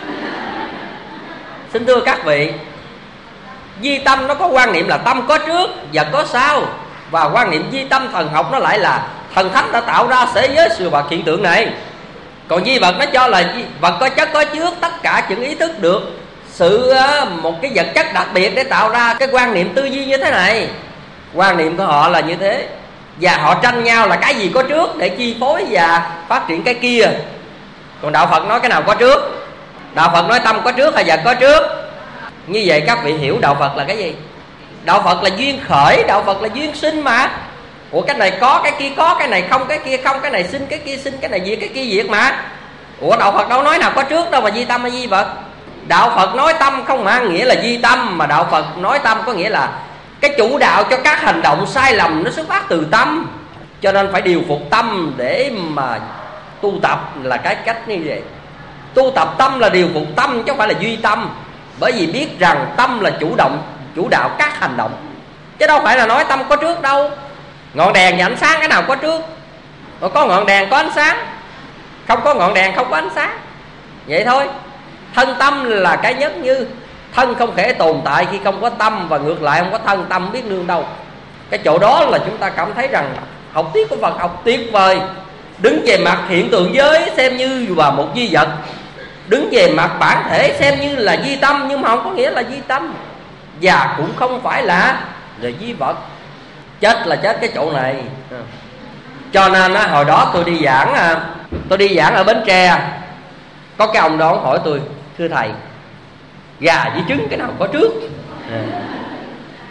Xin thưa các vị, duy tâm nó có quan niệm là tâm có trước, vật có sau. Và quan niệm duy tâm thần học nó lại là thần thánh đã tạo ra thế giới sự vật hiện tượng này. Còn duy vật nó cho là vật có chất có trước, tất cả những ý thức được sự một cái vật chất đặc biệt để tạo ra cái quan niệm tư duy như thế này. Quan niệm của họ là như thế. Và họ tranh nhau là cái gì có trước để chi phối và phát triển cái kia. Còn đạo Phật nói cái nào có trước? Đạo Phật nói tâm có trước hay vật có trước? Như vậy các vị hiểu đạo Phật là cái gì? Đạo Phật là duyên khởi, đạo Phật là duyên sinh mà. Cái này có, cái kia có, cái này không, cái kia không, cái này sinh, cái kia sinh, cái này diệt, cái kia diệt mà. Đạo Phật đâu nói nào có trước đâu mà duy tâm hay duy vật. Đạo Phật nói tâm không mang nghĩa là duy tâm, mà đạo Phật nói tâm có nghĩa là cái chủ đạo cho các hành động sai lầm nó xuất phát từ tâm. Cho nên phải điều phục tâm để mà tu tập là cái cách như vậy. Tu tập tâm là điều phục tâm chứ không phải là duy tâm. Bởi vì biết rằng tâm là chủ đạo các hành động, chứ đâu phải là nói tâm có trước đâu. Ngọn đèn và ánh sáng cái nào có trước? Có ngọn đèn có ánh sáng, không có ngọn đèn không có ánh sáng. Vậy thôi. Thân tâm là cái nhất như. Thân không thể tồn tại khi không có tâm, và ngược lại không có thân tâm biết nương đâu. Cái chỗ đó là chúng ta cảm thấy rằng học thuyết của Phật học tuyệt vời. Đứng về mặt hiện tượng giới xem như là một duy vật, đứng về mặt bản thể xem như là duy tâm, nhưng mà không có nghĩa là duy tâm, và cũng không phải là duy vật. Chết là chết cái chỗ này. Cho nên hồi đó tôi đi giảng ở Bến Tre. Có cái ông đó hỏi tôi: thưa thầy, gà với trứng cái nào có trước?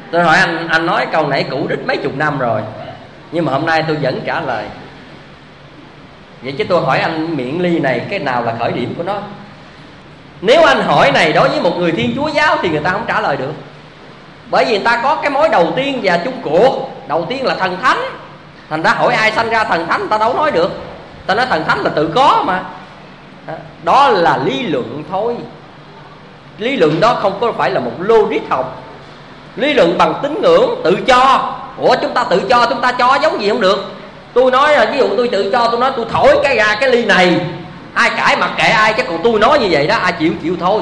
Tôi hỏi anh nói câu nãy cũ đích mấy chục năm rồi, nhưng mà hôm nay tôi vẫn trả lời. Vậy chứ tôi hỏi anh miệng ly này cái nào là khởi điểm của nó? Nếu anh hỏi này đối với một người Thiên Chúa giáo thì người ta không trả lời được. Bởi vì người ta có cái mối đầu tiên và chung cuộc. Đầu tiên là thần thánh. Thành ra hỏi ai sanh ra thần thánh người ta đâu nói được. Ta nói thần thánh là tự có mà. Đó là lý luận thôi. Lý luận đó không có phải là một logic học. Lý luận bằng tín ngưỡng, tự cho. Ủa chúng ta tự cho, chúng ta cho giống gì không được. Tôi nói là ví dụ tôi tự cho, tôi nói tôi thổi cái ra cái ly này, ai cãi mặc kệ ai, chứ còn tôi nói như vậy đó, ai chịu chịu thôi.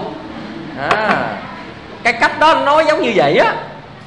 Cái cách đó nói giống như vậy á.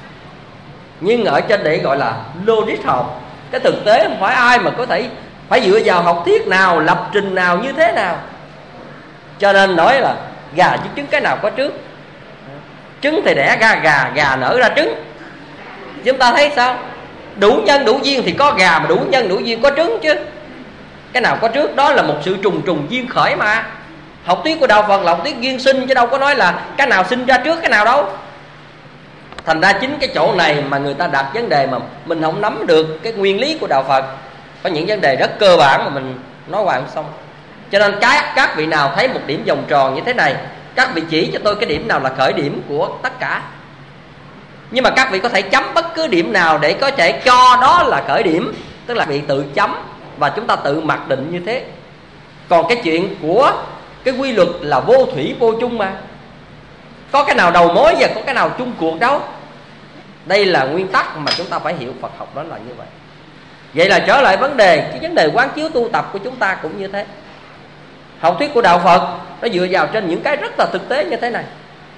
Nhưng ở trên để gọi là logic học. Cái thực tế không phải ai mà có thể phải dựa vào học thuyết nào, lập trình nào, như thế nào. Cho nên nói là gà với trứng cái nào có trước. Trứng thì đẻ ra gà, gà nở ra trứng. Chúng ta thấy sao? Đủ nhân đủ duyên thì có gà, mà đủ nhân đủ duyên có trứng chứ. Cái nào có trước? Đó là một sự trùng duyên khởi mà. Học thuyết của đạo Phật là học thuyết duyên sinh, chứ đâu có nói là cái nào sinh ra trước cái nào đâu. Thành ra chính cái chỗ này mà người ta đặt vấn đề mà mình không nắm được cái nguyên lý của đạo Phật. Có những vấn đề rất cơ bản mà mình nói hoài không xong. Cho nên các vị nào thấy một điểm vòng tròn như thế này, các vị chỉ cho tôi cái điểm nào là khởi điểm của tất cả. Nhưng mà các vị có thể chấm bất cứ điểm nào để có thể cho đó là khởi điểm. Tức là vị tự chấm và chúng ta tự mặc định như thế. Còn cái chuyện của cái quy luật là vô thủy vô chung mà. Có cái nào đầu mối và có cái nào chung cuộc đâu. Đây là nguyên tắc mà chúng ta phải hiểu Phật học, đó là như vậy. Vậy là trở lại vấn đề, cái vấn đề quán chiếu tu tập của chúng ta cũng như thế. Học thuyết của đạo Phật nó dựa vào trên những cái rất là thực tế như thế này.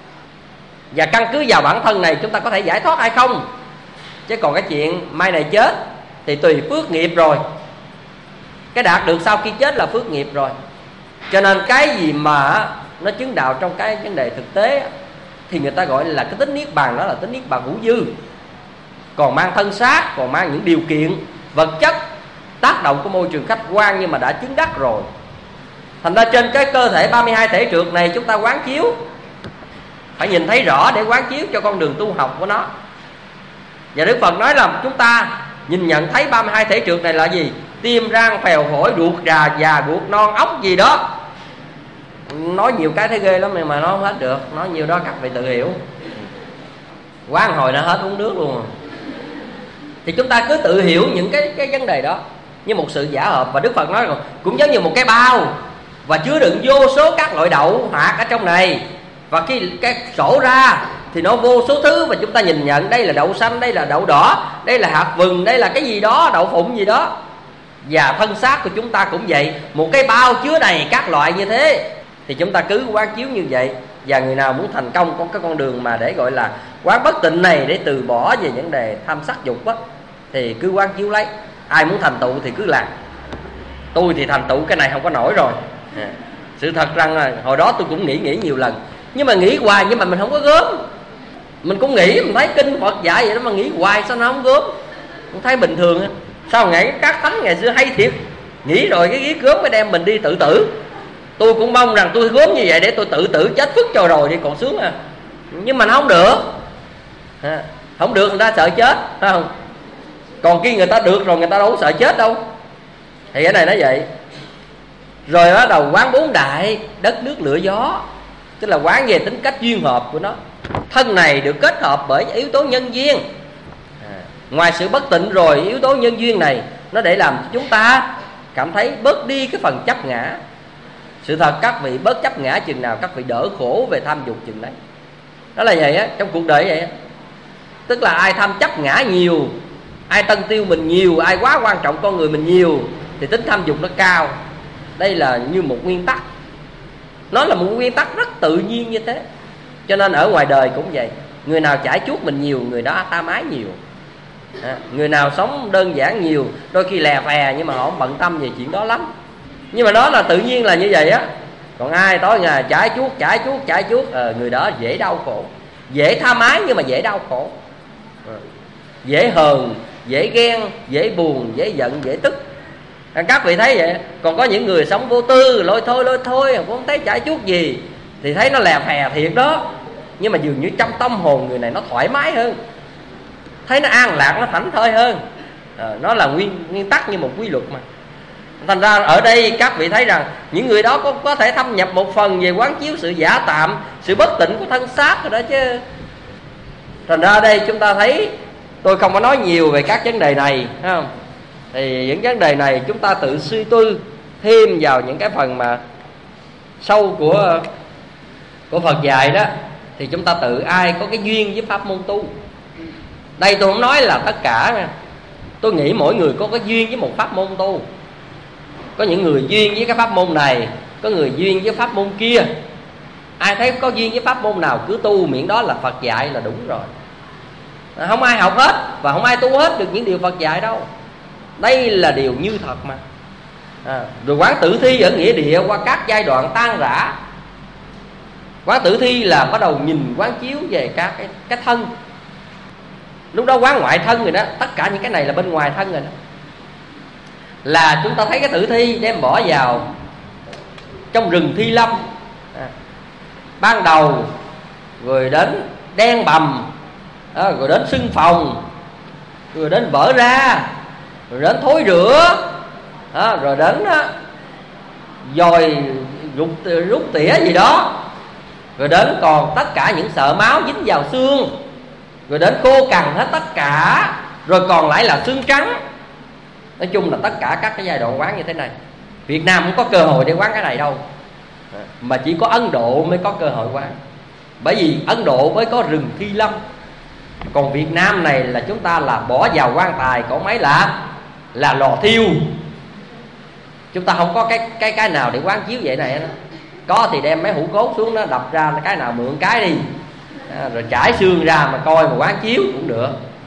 Và căn cứ vào bản thân này chúng ta có thể giải thoát hay không. Chứ còn cái chuyện mai này chết thì tùy phước nghiệp rồi. Cái đạt được sau khi chết là phước nghiệp rồi. Cho nên cái gì mà nó chứng đạo trong cái vấn đề thực tế thì người ta gọi là cái tính niết bàn, đó là tính niết bàn hữu dư. Còn mang thân xác, còn mang những điều kiện vật chất tác động của môi trường khách quan, nhưng mà đã chứng đắc rồi. Thành ra trên cái cơ thể 32 thể trượt này chúng ta quán chiếu, phải nhìn thấy rõ để quán chiếu cho con đường tu học của nó. Và Đức Phật nói là chúng ta nhìn nhận thấy 32 thể trượt này là gì? Tim, răng, phèo, phổi, ruột, già, ruột, non, ốc gì đó. Nói nhiều cái thấy ghê lắm mà nó không hết được. Nói nhiều đó các vị tự hiểu. Quán hồi nó hết uống nước luôn. Thì chúng ta cứ tự hiểu những cái vấn đề đó như một sự giả hợp. Và Đức Phật nói rằng cũng giống như một cái bao và chứa đựng vô số các loại đậu hạt ở trong này. Và khi cái sổ ra thì nó vô số thứ, và chúng ta nhìn nhận đây là đậu xanh, đây là đậu đỏ, đây là hạt vừng, đây là cái gì đó, đậu phụng gì đó. Và thân xác của chúng ta cũng vậy, một cái bao chứa đầy các loại như thế. Thì chúng ta cứ quán chiếu như vậy. Và người nào muốn thành công có cái con đường mà để gọi là quán bất tịnh này, để từ bỏ về vấn đề tham sắc dục á, thì cứ quán chiếu lấy. Ai muốn thành tựu thì cứ làm. Tôi thì thành tựu cái này không có nổi rồi. Sự thật rằng là hồi đó tôi cũng nghĩ nhiều lần, nhưng mà nghĩ hoài nhưng mà mình không có gớm. Mình cũng nghĩ, mình thấy kinh Phật dạy vậy đó mà nghĩ hoài sao nó không gớm. Cũng thấy bình thường á. Sao ngày các thánh ngày xưa hay thiệt, nghĩ rồi cái ghiết gớm mới đem mình đi tự tử. Tôi cũng mong rằng tôi gớm như vậy để tôi tự tử chết phức cho rồi đi còn sướng à. Nhưng mà nó không được. Không được người ta sợ chết, phải không? Còn khi người ta được rồi người ta đâu có sợ chết đâu. Thì cái này nó vậy. Rồi bắt đầu quán bốn đại, đất nước lửa gió. Tức là quán về tính cách duyên hợp của nó. Thân này được kết hợp bởi yếu tố nhân duyên. Ngoài sự bất tịnh rồi, yếu tố nhân duyên này nó để làm cho chúng ta cảm thấy bớt đi cái phần chấp ngã. Sự thật các vị bớt chấp ngã chừng nào, các vị đỡ khổ về tham dục chừng đấy. Đó là vậy á, trong cuộc đời vậy á. Tức là ai tham chấp ngã nhiều, ai tân tiêu mình nhiều, ai quá quan trọng con người mình nhiều, thì tính tham dục nó cao. Đây là như một nguyên tắc. Nó là một nguyên tắc rất tự nhiên như thế. Cho nên ở ngoài đời cũng vậy. Người nào chải chuốt mình nhiều, người đó tam ái nhiều. Người nào sống đơn giản nhiều, đôi khi lè phè nhưng mà họ không bận tâm về chuyện đó lắm. Nhưng mà đó là tự nhiên là như vậy á. Còn ai tối ngày chải chuốt, người đó dễ đau khổ. Dễ tham ái nhưng mà dễ đau khổ. Dễ hờn, dễ ghen, dễ buồn, dễ giận, dễ tức. Các vị thấy vậy. Còn có những người sống vô tư, lôi thôi, không thấy chải chuốt gì, thì thấy nó lè phè thiệt đó. Nhưng mà dường như trong tâm hồn người này nó thoải mái hơn. thấy nó an lạc, nó thảnh thơi hơn. Nó là nguyên tắc như một quy luật mà. Thành ra ở đây các vị thấy rằng những người đó có thể thâm nhập một phần về quán chiếu sự giả tạm, sự bất tịnh của thân xác rồi đó chứ. Thành ra đây chúng ta thấy, tôi không có nói nhiều về các vấn đề này, thấy không? Thì những vấn đề này chúng ta tự suy tư thêm vào những cái phần mà sâu của Phật dạy đó, thì chúng ta tự ai có cái duyên với pháp môn tu. Đây tôi không nói là tất cả nha. Tôi nghĩ mỗi người có cái duyên với một pháp môn tu. Có những người duyên với cái pháp môn này, có người duyên với pháp môn kia. Ai thấy có duyên với pháp môn nào cứ tu, miễn đó là Phật dạy là đúng rồi. Không ai học hết và không ai tu hết được những điều Phật dạy đâu. Đây là điều như thật mà. Rồi quán tử thi ở nghĩa địa qua các giai đoạn tan rã. Quán tử thi là bắt đầu nhìn quán chiếu về các cái thân. Lúc đó quán ngoại thân rồi đó. Tất cả những cái này là bên ngoài thân rồi đó. Là chúng ta thấy cái tử thi đem bỏ vào trong rừng Thi Lâm. Ban đầu rồi đến đen bầm, rồi đến sưng phồng, rồi đến vỡ ra, rồi đến thối rữa, rồi đến dòi rút tỉa gì đó, rồi đến còn tất cả những sợ máu dính vào xương, rồi đến khô cằn hết tất cả, rồi còn lại là xương trắng. Nói chung là tất cả các cái giai đoạn quán như thế này. Việt Nam không có cơ hội để quán cái này đâu, mà chỉ có Ấn Độ mới có cơ hội quán. Bởi vì Ấn Độ mới có rừng Thi Lâm. Còn Việt Nam này là chúng ta là bỏ vào quan tài, có mấy là lò thiêu. Chúng ta không có cái nào để quán chiếu vậy này đó. Có thì đem mấy hũ cốt xuống nó đập ra, cái nào mượn cái đi, rồi trải xương ra mà coi mà quán chiếu cũng được.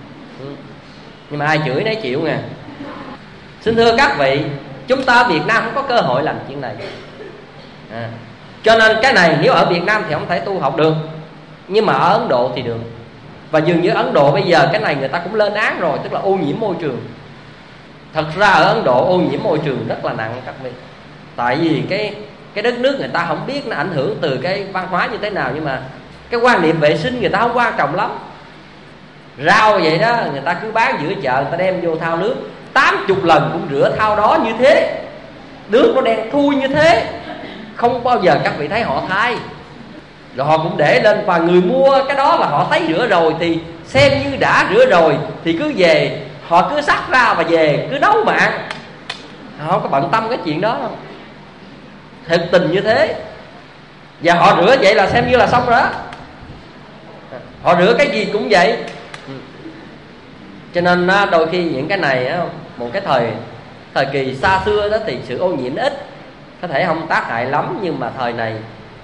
Nhưng mà ai chửi nấy chịu nha. Xin thưa các vị, chúng ta ở Việt Nam không có cơ hội làm chuyện này. Cho nên cái này nếu ở Việt Nam thì không thể tu học được, nhưng mà ở Ấn Độ thì được. Và dường như Ấn Độ bây giờ cái này người ta cũng lên án rồi, tức là ô nhiễm môi trường. Thật ra ở Ấn Độ ô nhiễm môi trường rất là nặng các vị. Tại vì cái đất nước người ta không biết nó ảnh hưởng từ cái văn hóa như thế nào, nhưng mà cái quan niệm vệ sinh người ta không quan trọng lắm. Rau vậy đó, người ta cứ bán giữa chợ, người ta đem vô thao nước 80 lần cũng rửa thao đó như thế. Nước nó đen thui như thế, không bao giờ các vị thấy họ thay. Rồi họ cũng để lên, và người mua cái đó là họ thấy rửa rồi thì xem như đã rửa rồi, thì cứ về họ cứ xắt ra và về cứ nấu mà ăn. Họ không có bận tâm cái chuyện đó đâu. Thực tình như thế. Và họ rửa vậy là xem như là xong rồi đó. Họ rửa cái gì cũng vậy. Cho nên đôi khi những cái này một cái thời kỳ xa xưa đó thì sự ô nhiễm ít, có thể không tác hại lắm. Nhưng mà thời này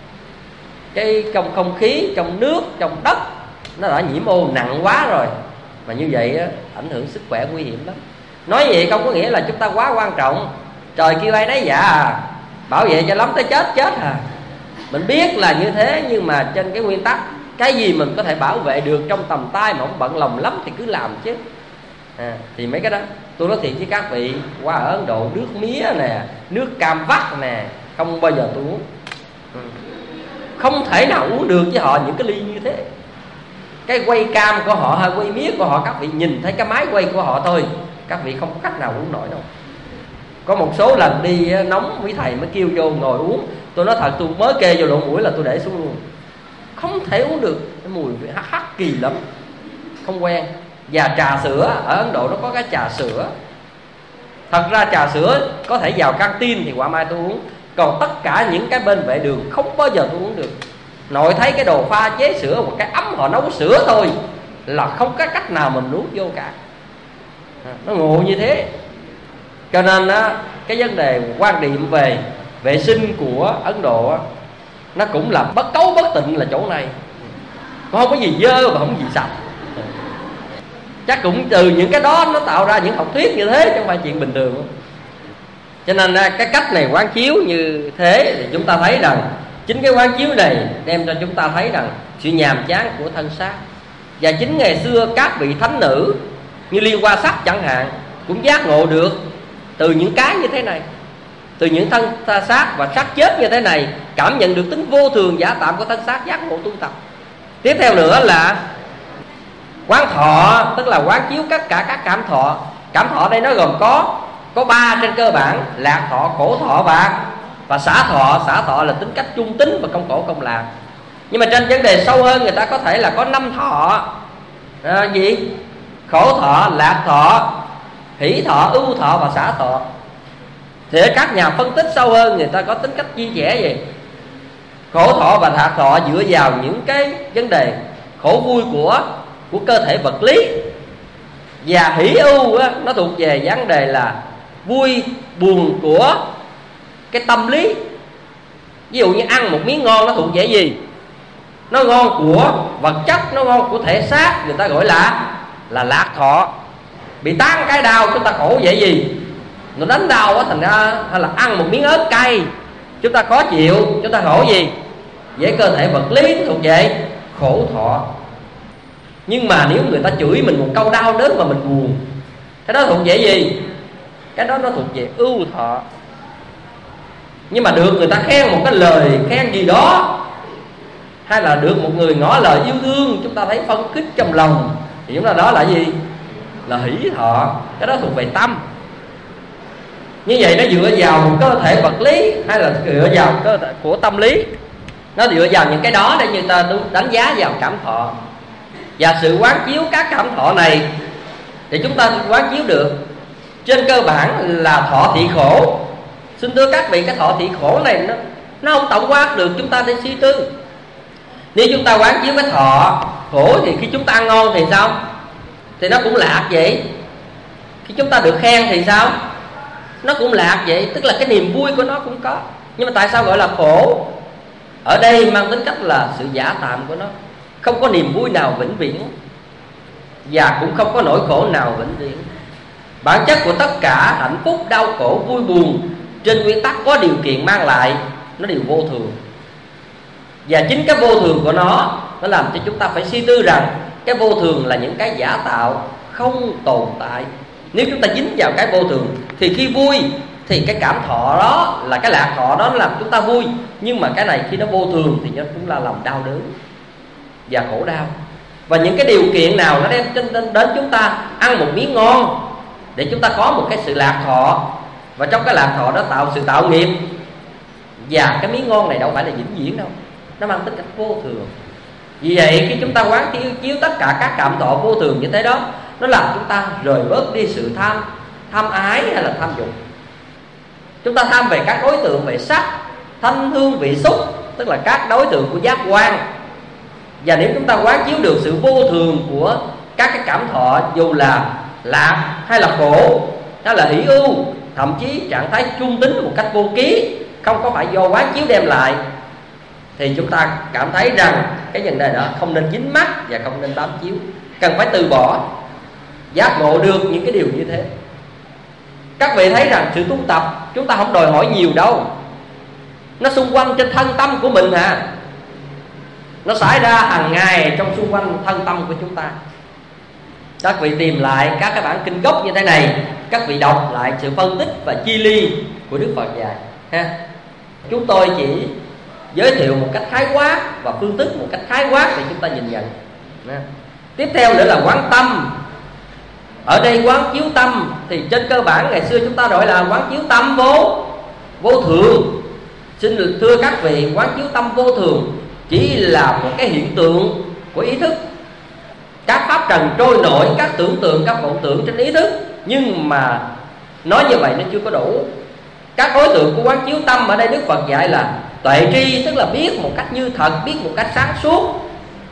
cái trong không khí, trong nước, trong đất nó đã nhiễm ô nặng quá rồi. Mà như vậy ảnh hưởng sức khỏe nguy hiểm lắm. Nói vậy không có nghĩa là chúng ta quá quan trọng. Trời kêu ai nấy dạ à, bảo vệ cho lắm tới chết à. Mình biết là như thế, nhưng mà trên cái nguyên tắc, cái gì mình có thể bảo vệ được trong tầm tay mà không bận lòng lắm thì cứ làm chứ. Thì mấy cái đó tôi nói thiệt với các vị, qua ở Ấn Độ nước mía nè, nước cam vắt nè, không bao giờ tôi uống. Không thể nào uống được với họ những cái ly như thế. Cái quay cam của họ hay quay mía của họ, các vị nhìn thấy cái máy quay của họ thôi, các vị không có cách nào uống nổi đâu. Có một số lần đi nóng quý thầy mới kêu vô ngồi uống, tôi nói thật, tôi mới kê vô lỗ mũi là tôi để xuống luôn. Không thể uống được, cái mùi hắc kỳ lắm, không quen. Và trà sữa, ở Ấn Độ nó có cái trà sữa. Thật ra trà sữa có thể vào căng tin thì quả mai tôi uống. Còn tất cả những cái bên vệ đường không bao giờ tôi uống được. Nội thấy cái đồ pha chế sữa, một cái ấm họ nấu sữa thôi là không có cách nào mình nuốt vô cả. Nó ngộ như thế. Cho nên cái vấn đề quan điểm về vệ sinh của Ấn Độ nó cũng là bất cấu bất tịnh là chỗ này. Không có gì dơ và không có gì sạch. Chắc cũng từ những cái đó nó tạo ra những học thuyết như thế, chứ không phải chuyện bình thường. Cho nên cái cách này quán chiếu như thế thì chúng ta thấy rằng chính cái quán chiếu này đem cho chúng ta thấy rằng sự nhàm chán của thân xác. Và chính ngày xưa các vị thánh nữ như Liên Hoa Sắc chẳng hạn cũng giác ngộ được từ những cái như thế này, từ những thân xác và xác chết như thế này, cảm nhận được tính vô thường giả tạm của thân xác, giác ngộ tu tập. Tiếp theo nữa là Quán thọ tức là quán chiếu tất cả các cảm thọ. Cảm thọ đây nó gồm có 3 trên cơ bản: lạc thọ, khổ thọ và xả thọ. Xả thọ là tính cách trung tính và công khổ công lạc. Nhưng mà trên vấn đề sâu hơn, người ta có thể là có 5 thọ. Gì? Khổ thọ, lạc thọ, hỷ thọ, ưu thọ và xả thọ. Thì các nhà phân tích sâu hơn, người ta có tính cách chia sẻ gì? Khổ thọ và lạc thọ dựa vào những cái vấn đề khổ vui của cơ thể vật lý, và hỷ ưu á, nó thuộc về vấn đề là vui buồn của cái tâm lý. Ví dụ như ăn một miếng ngon, nó thuộc về gì? Nó ngon của vật chất, nó ngon của thể xác, người ta gọi là lạc thọ. Bị tán cái đau chúng ta khổ về gì? Nó đánh đau á, thành ra hay là ăn một miếng ớt cay chúng ta khó chịu, chúng ta khổ gì? Về cơ thể vật lý, thuộc về khổ thọ. Nhưng mà nếu người ta chửi mình một câu đau đớn mà mình buồn, cái đó thuộc về gì? Cái đó nó thuộc về ưu thọ. Nhưng mà được người ta khen một cái lời khen gì đó, hay là được một người ngỏ lời yêu thương, chúng ta thấy phấn khích trong lòng, thì chúng ta đó là gì? Là hỷ thọ. Cái đó thuộc về tâm. Như vậy nó dựa vào một cơ thể vật lý hay là dựa vào cơ thể của tâm lý. Nó dựa vào những cái đó để người ta đánh giá vào cảm thọ. Và sự quán chiếu các cảm thọ này thì chúng ta quán chiếu được trên cơ bản là thọ thị khổ. Xin thưa các vị, cái thọ thị khổ này nó không tổng quát được chúng ta để suy tư. Nếu chúng ta quán chiếu cái thọ khổ thì khi chúng ta ăn ngon thì sao? Thì nó cũng lạc vậy. Khi chúng ta được khen thì sao? Nó cũng lạc vậy. Tức là cái niềm vui của nó cũng có. Nhưng mà tại sao gọi là khổ? Ở đây mang tính cách là sự giả tạm của nó. Không có niềm vui nào vĩnh viễn, và cũng không có nỗi khổ nào vĩnh viễn. Bản chất của tất cả hạnh phúc, đau khổ, vui buồn trên nguyên tắc có điều kiện mang lại, nó đều vô thường. Và chính cái vô thường của nó làm cho chúng ta phải suy tư rằng cái vô thường là những cái giả tạo, không tồn tại. Nếu chúng ta dính vào cái vô thường thì khi vui thì cái cảm thọ đó, là cái lạc thọ đó, nó làm chúng ta vui. Nhưng mà cái này khi nó vô thường thì nó cũng là làm đau đớn và khổ đau. Và những cái điều kiện nào nó đem đến chúng ta ăn một miếng ngon để chúng ta có một cái sự lạc thọ, và trong cái lạc thọ đó tạo sự tạo nghiệp. Và cái miếng ngon này đâu phải là vĩnh viễn đâu, nó mang tính cách vô thường. Vì vậy khi chúng ta quán chiếu tất cả các cảm thọ vô thường như thế đó, nó làm chúng ta rời bớt đi sự tham ái hay là tham dục. Chúng ta tham về các đối tượng về sắc, thanh, hương, vị, xúc, tức là các đối tượng của giác quan. Và nếu chúng ta quán chiếu được sự vô thường của các cái cảm thọ, dù là lạc hay là khổ hay là hỷ ưu, thậm chí trạng thái trung tính một cách vô ký, không có phải do quán chiếu đem lại, thì chúng ta cảm thấy rằng cái vấn đề đó không nên dính mắc và không nên bám chiếu, cần phải từ bỏ, giác ngộ được những cái điều như thế. Các vị thấy rằng sự tu tập chúng ta không đòi hỏi nhiều đâu, nó xung quanh trên thân tâm của mình hả. Nó xảy ra hàng ngày trong xung quanh thân tâm của chúng ta. Các vị tìm lại các cái bản kinh gốc như thế này, các vị đọc lại sự phân tích và chi ly của Đức Phật dạy ha. Chúng tôi chỉ giới thiệu một cách khái quát và phân tích một cách khái quát để chúng ta nhìn nhận. Tiếp theo nữa là quán tâm. Ở đây quán chiếu tâm thì trên cơ bản ngày xưa chúng ta gọi là quán chiếu tâm vô thường. Xin thưa các vị, quán chiếu tâm vô thường chỉ là một cái hiện tượng của ý thức. Các pháp trần trôi nổi, các tưởng tượng, các vọng tưởng trên ý thức. Nhưng mà nói như vậy nó chưa có đủ. Các đối tượng của quán chiếu tâm ở đây Đức Phật dạy là tuệ tri, tức là biết một cách như thật, biết một cách sáng suốt.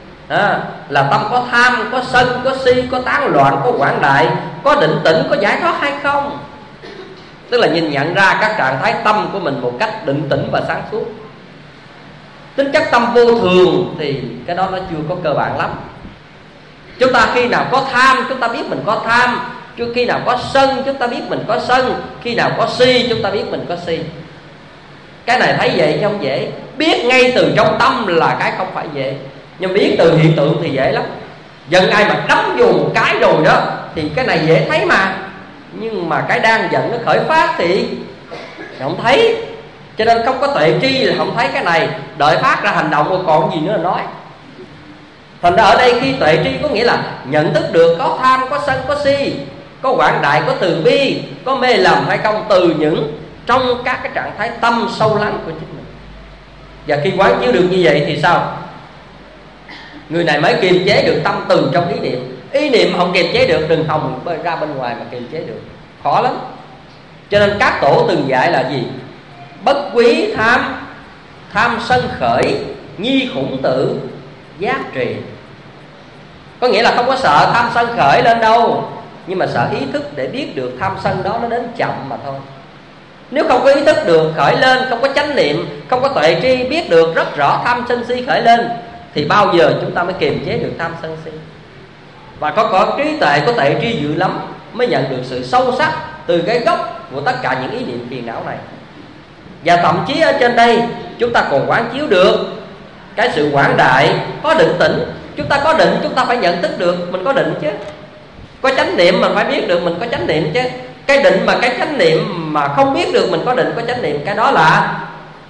Là tâm có tham, có sân, có si, có tán loạn, có quảng đại, có định tĩnh, có giải thoát hay không. Tức là nhìn nhận ra các trạng thái tâm của mình một cách định tĩnh và sáng suốt. Tính chất tâm vô thường thì cái đó nó chưa có cơ bản lắm. Chúng ta khi nào có tham chúng ta biết mình có tham, khi nào có sân chúng ta biết mình có sân, khi nào có si chúng ta biết mình có si. Cái này thấy vậy chứ không dễ. Biết ngay từ trong tâm là cái không phải dễ, nhưng biết từ hiện tượng thì dễ lắm. Giận ai mà đấm vô một cái rồi đó thì cái này dễ thấy mà. Nhưng mà cái đang giận nó khởi phát thì không thấy. Cho nên không có tuệ tri là không thấy cái này. Đợi phát ra hành động rồi còn gì nữa là nói. Thành ra ở đây khi tuệ tri có nghĩa là nhận thức được có tham, có sân, có si, có quảng đại, có từ bi, có mê lầm hay không, từ những trong các cái trạng thái tâm sâu lắng của chính mình. Và khi quán chiếu được như vậy thì sao? Người này mới kiềm chế được tâm từ trong ý niệm. Ý niệm không kiềm chế được, đừng hòng ra bên ngoài mà kiềm chế được, khó lắm. Cho nên các tổ từng dạy là gì? Bất quý tham, tham sân khởi, nhi khủng tử, giác trì. Có nghĩa là không có sợ tham sân khởi lên đâu, nhưng mà sợ ý thức để biết được tham sân đó nó đến chậm mà thôi. Nếu không có ý thức được khởi lên, không có chánh niệm, không có tuệ tri biết được rất rõ tham sân si khởi lên, thì bao giờ chúng ta mới kiềm chế được tham sân si. Và có trí tuệ, có tuệ tri dữ lắm mới nhận được sự sâu sắc từ cái gốc của tất cả những ý niệm phiền não này. Và thậm chí ở trên đây chúng ta còn quán chiếu được cái sự quảng đại, có định tĩnh. Chúng ta có định, chúng ta phải nhận thức được mình có định chứ. Có chánh niệm mà phải biết được mình có chánh niệm chứ. Cái định mà cái chánh niệm mà không biết được mình có định, có chánh niệm, cái đó là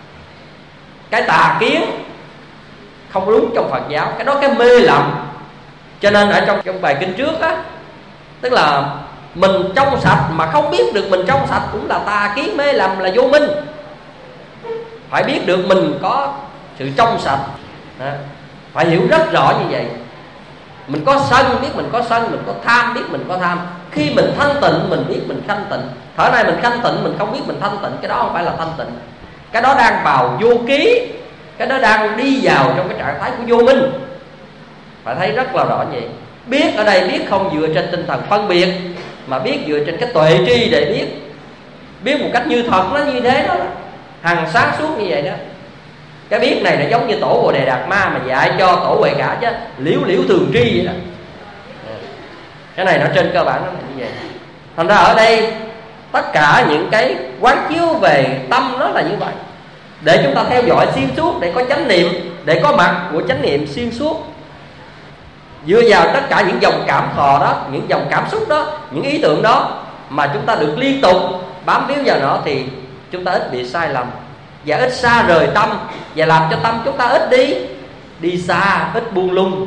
cái tà kiến, không đúng trong Phật giáo. Cái đó cái mê lầm. Cho nên ở trong bài kinh trước á, tức là mình trong sạch mà không biết được mình trong sạch cũng là tà kiến, mê lầm, là vô minh. Phải biết được mình có sự trong sạch, phải hiểu rất rõ như vậy. Mình có sân biết mình có sân, mình có tham biết mình có tham. Khi mình thanh tịnh mình biết mình thanh tịnh. Thở này mình thanh tịnh mình không biết mình thanh tịnh, cái đó không phải là thanh tịnh. Cái đó đang vào vô ký, cái đó đang đi vào trong cái trạng thái của vô minh. Phải thấy rất là rõ vậy. Biết ở đây biết không dựa trên tinh thần phân biệt, mà biết dựa trên cái tuệ tri để biết. Biết một cách như thật, nó như thế đó, hằng sáng suốt như vậy đó. Cái biết này nó giống như tổ Bồ Đề Đạt Ma mà dạy cho tổ Huệ Khả chứ, liễu liễu thường tri vậy đó. Cái này nó trên cơ bản nó là như vậy. Thành ra ở đây tất cả những cái quán chiếu về tâm nó là như vậy, để chúng ta theo dõi xuyên suốt, để có chánh niệm, để có mặt của chánh niệm xuyên suốt. Dựa vào tất cả những dòng cảm thọ đó, những dòng cảm xúc đó, những ý tưởng đó mà chúng ta được liên tục bám víu vào nó, thì chúng ta ít bị sai lầm và ít xa rời tâm, và làm cho tâm chúng ta ít đi xa, ít buông lung.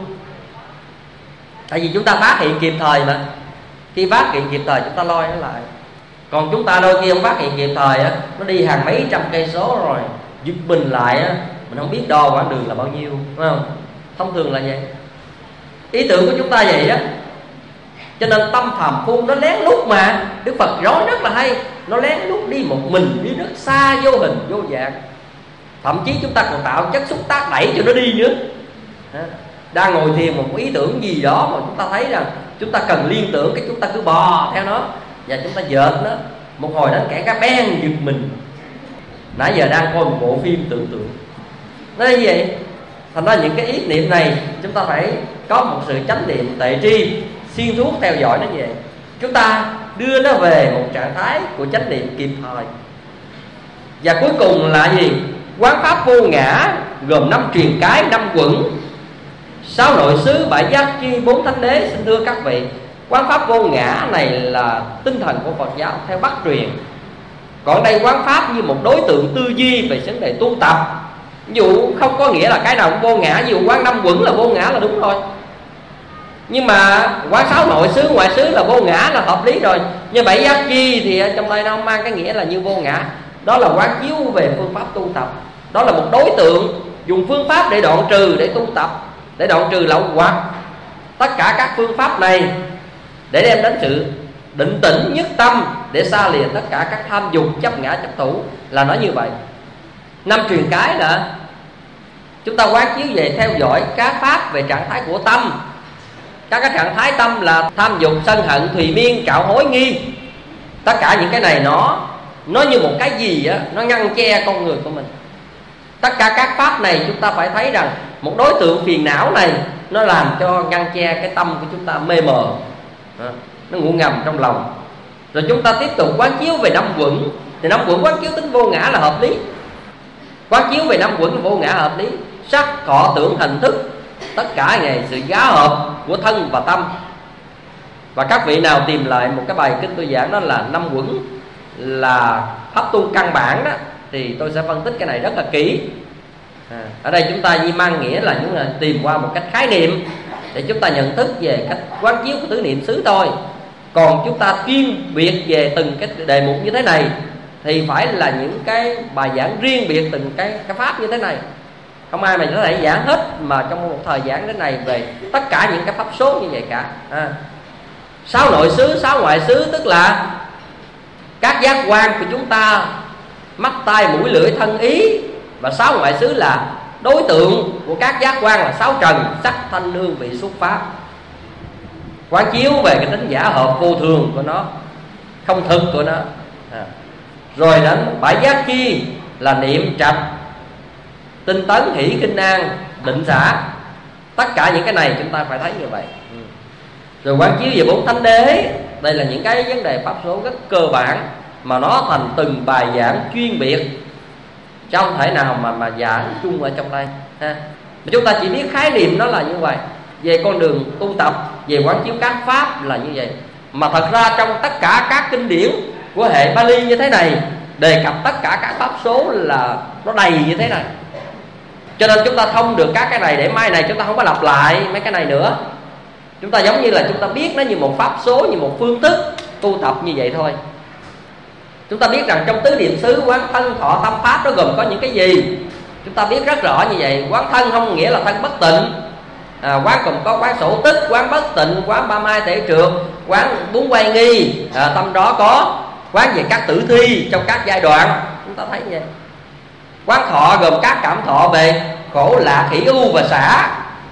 Tại vì chúng ta phát hiện kịp thời mà. Khi phát hiện kịp thời chúng ta lôi nó lại. Còn chúng ta đôi khi không phát hiện kịp thời á, nó đi hàng mấy trăm cây số rồi, giật mình lại á, mình không biết đo quãng đường là bao nhiêu, phải không? Thông thường là vậy. Ý tưởng của chúng ta vậy á. Cho nên tâm phàm phu nó lén lút mà. Đức Phật nói rất là hay. Nó lén lút đi một mình, đi rất xa, vô hình, vô dạng. Thậm chí chúng ta còn tạo chất xúc tác đẩy cho nó đi nữa. Đang ngồi thiền một ý tưởng gì đó mà chúng ta thấy rằng chúng ta cần liên tưởng, cái chúng ta cứ bò theo nó và chúng ta dợt nó. Một hồi đến kẻ cá beng giật mình. Nãy giờ đang coi một bộ phim tưởng tượng. Nó như vậy. Thành ra những cái ý niệm này chúng ta phải có một sự chánh niệm tuệ tri xuyên suốt theo dõi nó vậy. Chúng ta đưa nó về một trạng thái của chánh niệm kịp thời. Và cuối cùng là gì? Quán pháp vô ngã gồm 5 truyền cái, 5 quẩn, 6 nội xứ, 7 giác chi, 4 thánh đế. Xin thưa các vị, quán pháp vô ngã này là tinh thần của Phật giáo theo Bắc truyền. Còn đây quán pháp như một đối tượng tư duy về vấn đề tu tập. Ví dụ không có nghĩa là cái nào cũng vô ngã. Ví dụ quán 5 quẩn là vô ngã là đúng rồi, nhưng mà quán 6 nội xứ, ngoại xứ là vô ngã là hợp lý rồi. Nhưng 7 giác chi thì trong đây nó không mang cái nghĩa là như vô ngã. Đó là quán chiếu về phương pháp tu tập. Đó là một đối tượng dùng phương pháp để đoạn trừ, để tu tập, để đoạn trừ lậu hoặc. Tất cả các phương pháp này để đem đến sự định tĩnh nhất tâm, để xa lìa tất cả các tham dục, chấp ngã, chấp thủ, là nói như vậy. 5 truyền cái là chúng ta quán chiếu về theo dõi các pháp về trạng thái của tâm. Các cái trạng thái tâm là tham dục, sân hận, thùy miên, trạo hối, nghi. Tất cả những cái này nó như một cái gì á, nó ngăn che con người của mình. Tất cả các pháp này chúng ta phải thấy rằng một đối tượng phiền não này nó làm cho ngăn che cái tâm của chúng ta mê mờ, nó ngủ ngầm trong lòng. Rồi chúng ta tiếp tục quán chiếu về 5 quẩn. Thì 5 quẩn quán chiếu tính vô ngã là hợp lý. Quán chiếu về 5 quẩn là vô ngã hợp lý. Sắc, thọ, tưởng, hành, thức, tất cả này sự giá hợp của thân và tâm. Và các vị nào tìm lại một cái bài kinh tôi giảng đó là 5 quẩn là pháp tu căn bản đó, thì tôi sẽ phân tích cái này rất là kỹ. Ở đây chúng ta chỉ mang nghĩa là những là tìm qua một cách khái niệm để chúng ta nhận thức về cách quán chiếu của tứ niệm xứ thôi. Còn chúng ta chuyên biệt về từng cái đề mục như thế này thì phải là những cái bài giảng riêng biệt từng cái pháp như thế này. Không ai mà có thể giảng hết mà trong một thời giảng đến này về tất cả những cái pháp số như vậy cả. 6 nội xứ, 6 ngoại xứ, tức là các giác quan của chúng ta, mắt, tai, mũi, lưỡi, thân, ý. Và 6 ngoại xứ là đối tượng của các giác quan là 6 trần: sắc, thanh, hương, vị, xúc, pháp. Quán chiếu về cái tính giả hợp vô thường của nó, không thực của nó. Rồi đến 7 giác chi là niệm, trạch, tinh tấn, hỷ, kinh an, định xả. Tất cả những cái này chúng ta phải thấy như vậy. Rồi quán chiếu về 4 thánh đế. Đây là những cái vấn đề pháp số rất cơ bản mà nó thành từng bài giảng chuyên biệt, chứ không thể nào mà giảng chung ở trong đây ha. Chúng ta chỉ biết khái niệm nó là như vậy. Về con đường tu tập, về quán chiếu các pháp là như vậy. Mà thật ra trong tất cả các kinh điển của hệ Pali như thế này đề cập tất cả các pháp số là nó đầy như thế này. Cho nên chúng ta thông được các cái này để mai này chúng ta không có lặp lại mấy cái này nữa. Chúng ta giống như là chúng ta biết nó như một pháp số, như một phương thức tu tập như vậy thôi. Chúng ta biết rằng trong tứ niệm xứ quán thân, thọ, tâm, pháp nó gồm có những cái gì. Chúng ta biết rất rõ như vậy. Quán thân không nghĩa là thân bất tịnh. Quán còn có quán sổ tức, quán bất tịnh, quán ba mai thể trượt, quán bốn quay nghi. Tâm đó có quán về các tử thi trong các giai đoạn. Chúng ta thấy như vậy. Quán thọ gồm các cảm thọ về khổ, lạc, hỷ, ưu và xả.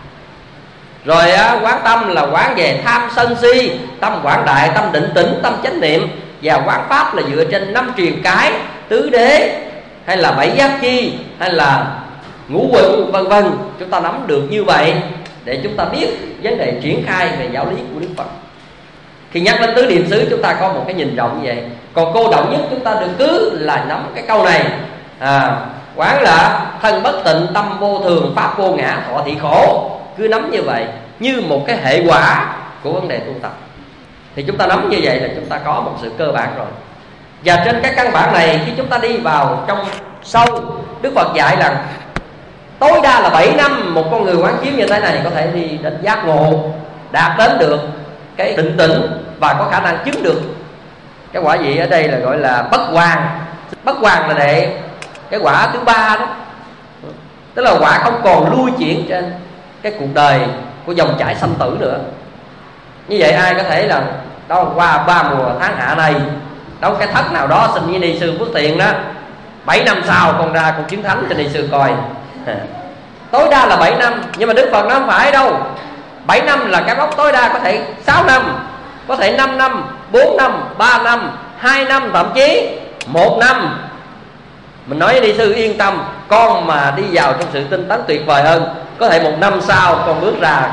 Rồi quán tâm là quán về tham, sân, si, tâm quảng đại, tâm định tĩnh, tâm chánh niệm. Và quán pháp là dựa trên 5 truyền cái, tứ đế, hay là 7 giác chi, hay là ngũ quẩn, vân vân. Chúng ta nắm được như vậy để chúng ta biết vấn đề triển khai về giáo lý của Đức Phật. Khi nhắc đến tứ niệm xứ chúng ta có một cái nhìn rộng như vậy. Còn cô động nhất chúng ta đừng cứ là nắm cái câu này. Quán là thân bất tịnh, tâm vô thường, pháp vô ngã, thọ thị khổ. Cứ nắm như vậy như một cái hệ quả của vấn đề tu tập. Thì chúng ta nắm như vậy là chúng ta có một sự cơ bản rồi. Và trên các căn bản này, khi chúng ta đi vào trong sâu, Đức Phật dạy rằng tối đa là 7 năm một con người quán chiếu như thế này có thể đi đến giác ngộ, đạt đến được cái định tĩnh và có khả năng chứng được cái quả gì ở đây là gọi là bất hoàn. Bất hoàn là để cái quả thứ 3 đó, tức là quả không còn lui chuyển trên cái cuộc đời của dòng chảy sanh tử nữa. Như vậy ai có thể là đâu qua 3 mùa tháng hạ này, đâu cái thất nào đó xin với ni sư Phước Tiền đó, 7 năm sau con ra con chứng thánh cho ni sư coi. Tối đa là 7 năm. Nhưng mà Đức Phật nó không phải đâu. 7 năm là cái mốc tối đa, có thể 6 năm, có thể 5 năm, 4 năm, 3 năm, 2 năm, thậm chí 1 năm. Mình nói với ni sư yên tâm, con mà đi vào trong sự tinh tấn tuyệt vời hơn, có thể 1 năm sau con bước ra.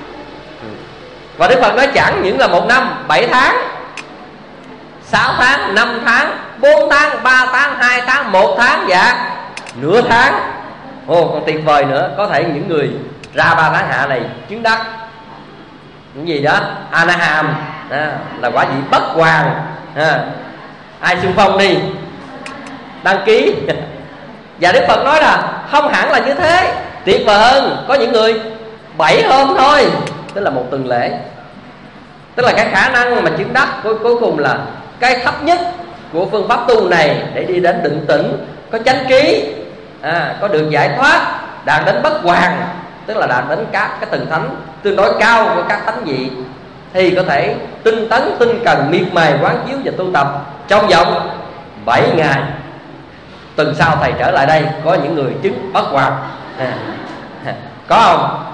Và Đức Phật nói chẳng những là 1 năm, 7 tháng, 6 tháng, 5 tháng, 4 tháng, 3 tháng, 2 tháng, 1 tháng và nửa tháng. Còn tuyệt vời nữa, có thể những người ra 3 tháng hạ này chứng đắc những gì đó Anaham, là quả vị bất hoàn. Ai xung phong đi đăng ký. Và Đức Phật nói là không hẳn là như thế, tuyệt vời hơn. Có những người 7 hôm thôi, tức là một tuần lễ. Tức là cái khả năng mà chứng đắc cuối cùng là cái thấp nhất của phương pháp tu này để đi đến định tĩnh, có chánh trí, có được giải thoát, đạt đến bất hoàn, tức là đạt đến các cái tầng thánh tương đối cao của các thánh vị, thì có thể tinh tấn, tinh cần, miệt mài quán chiếu và tu tập trong vòng 7 ngày. Tuần sau thầy trở lại đây, có những người chứng bất hoàn. Có không?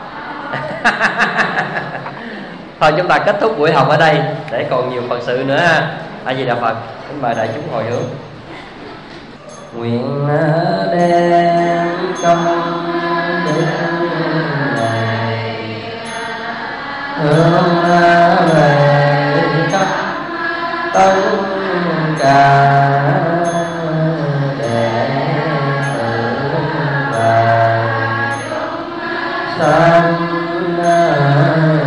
Thôi chúng ta kết thúc buổi học ở đây để còn nhiều Phật sự nữa. A Di Đà Phật. Kính mời đại chúng hồi hướng. Nguyện đem công đức này hướng về tất tất cả đệ tử và sanh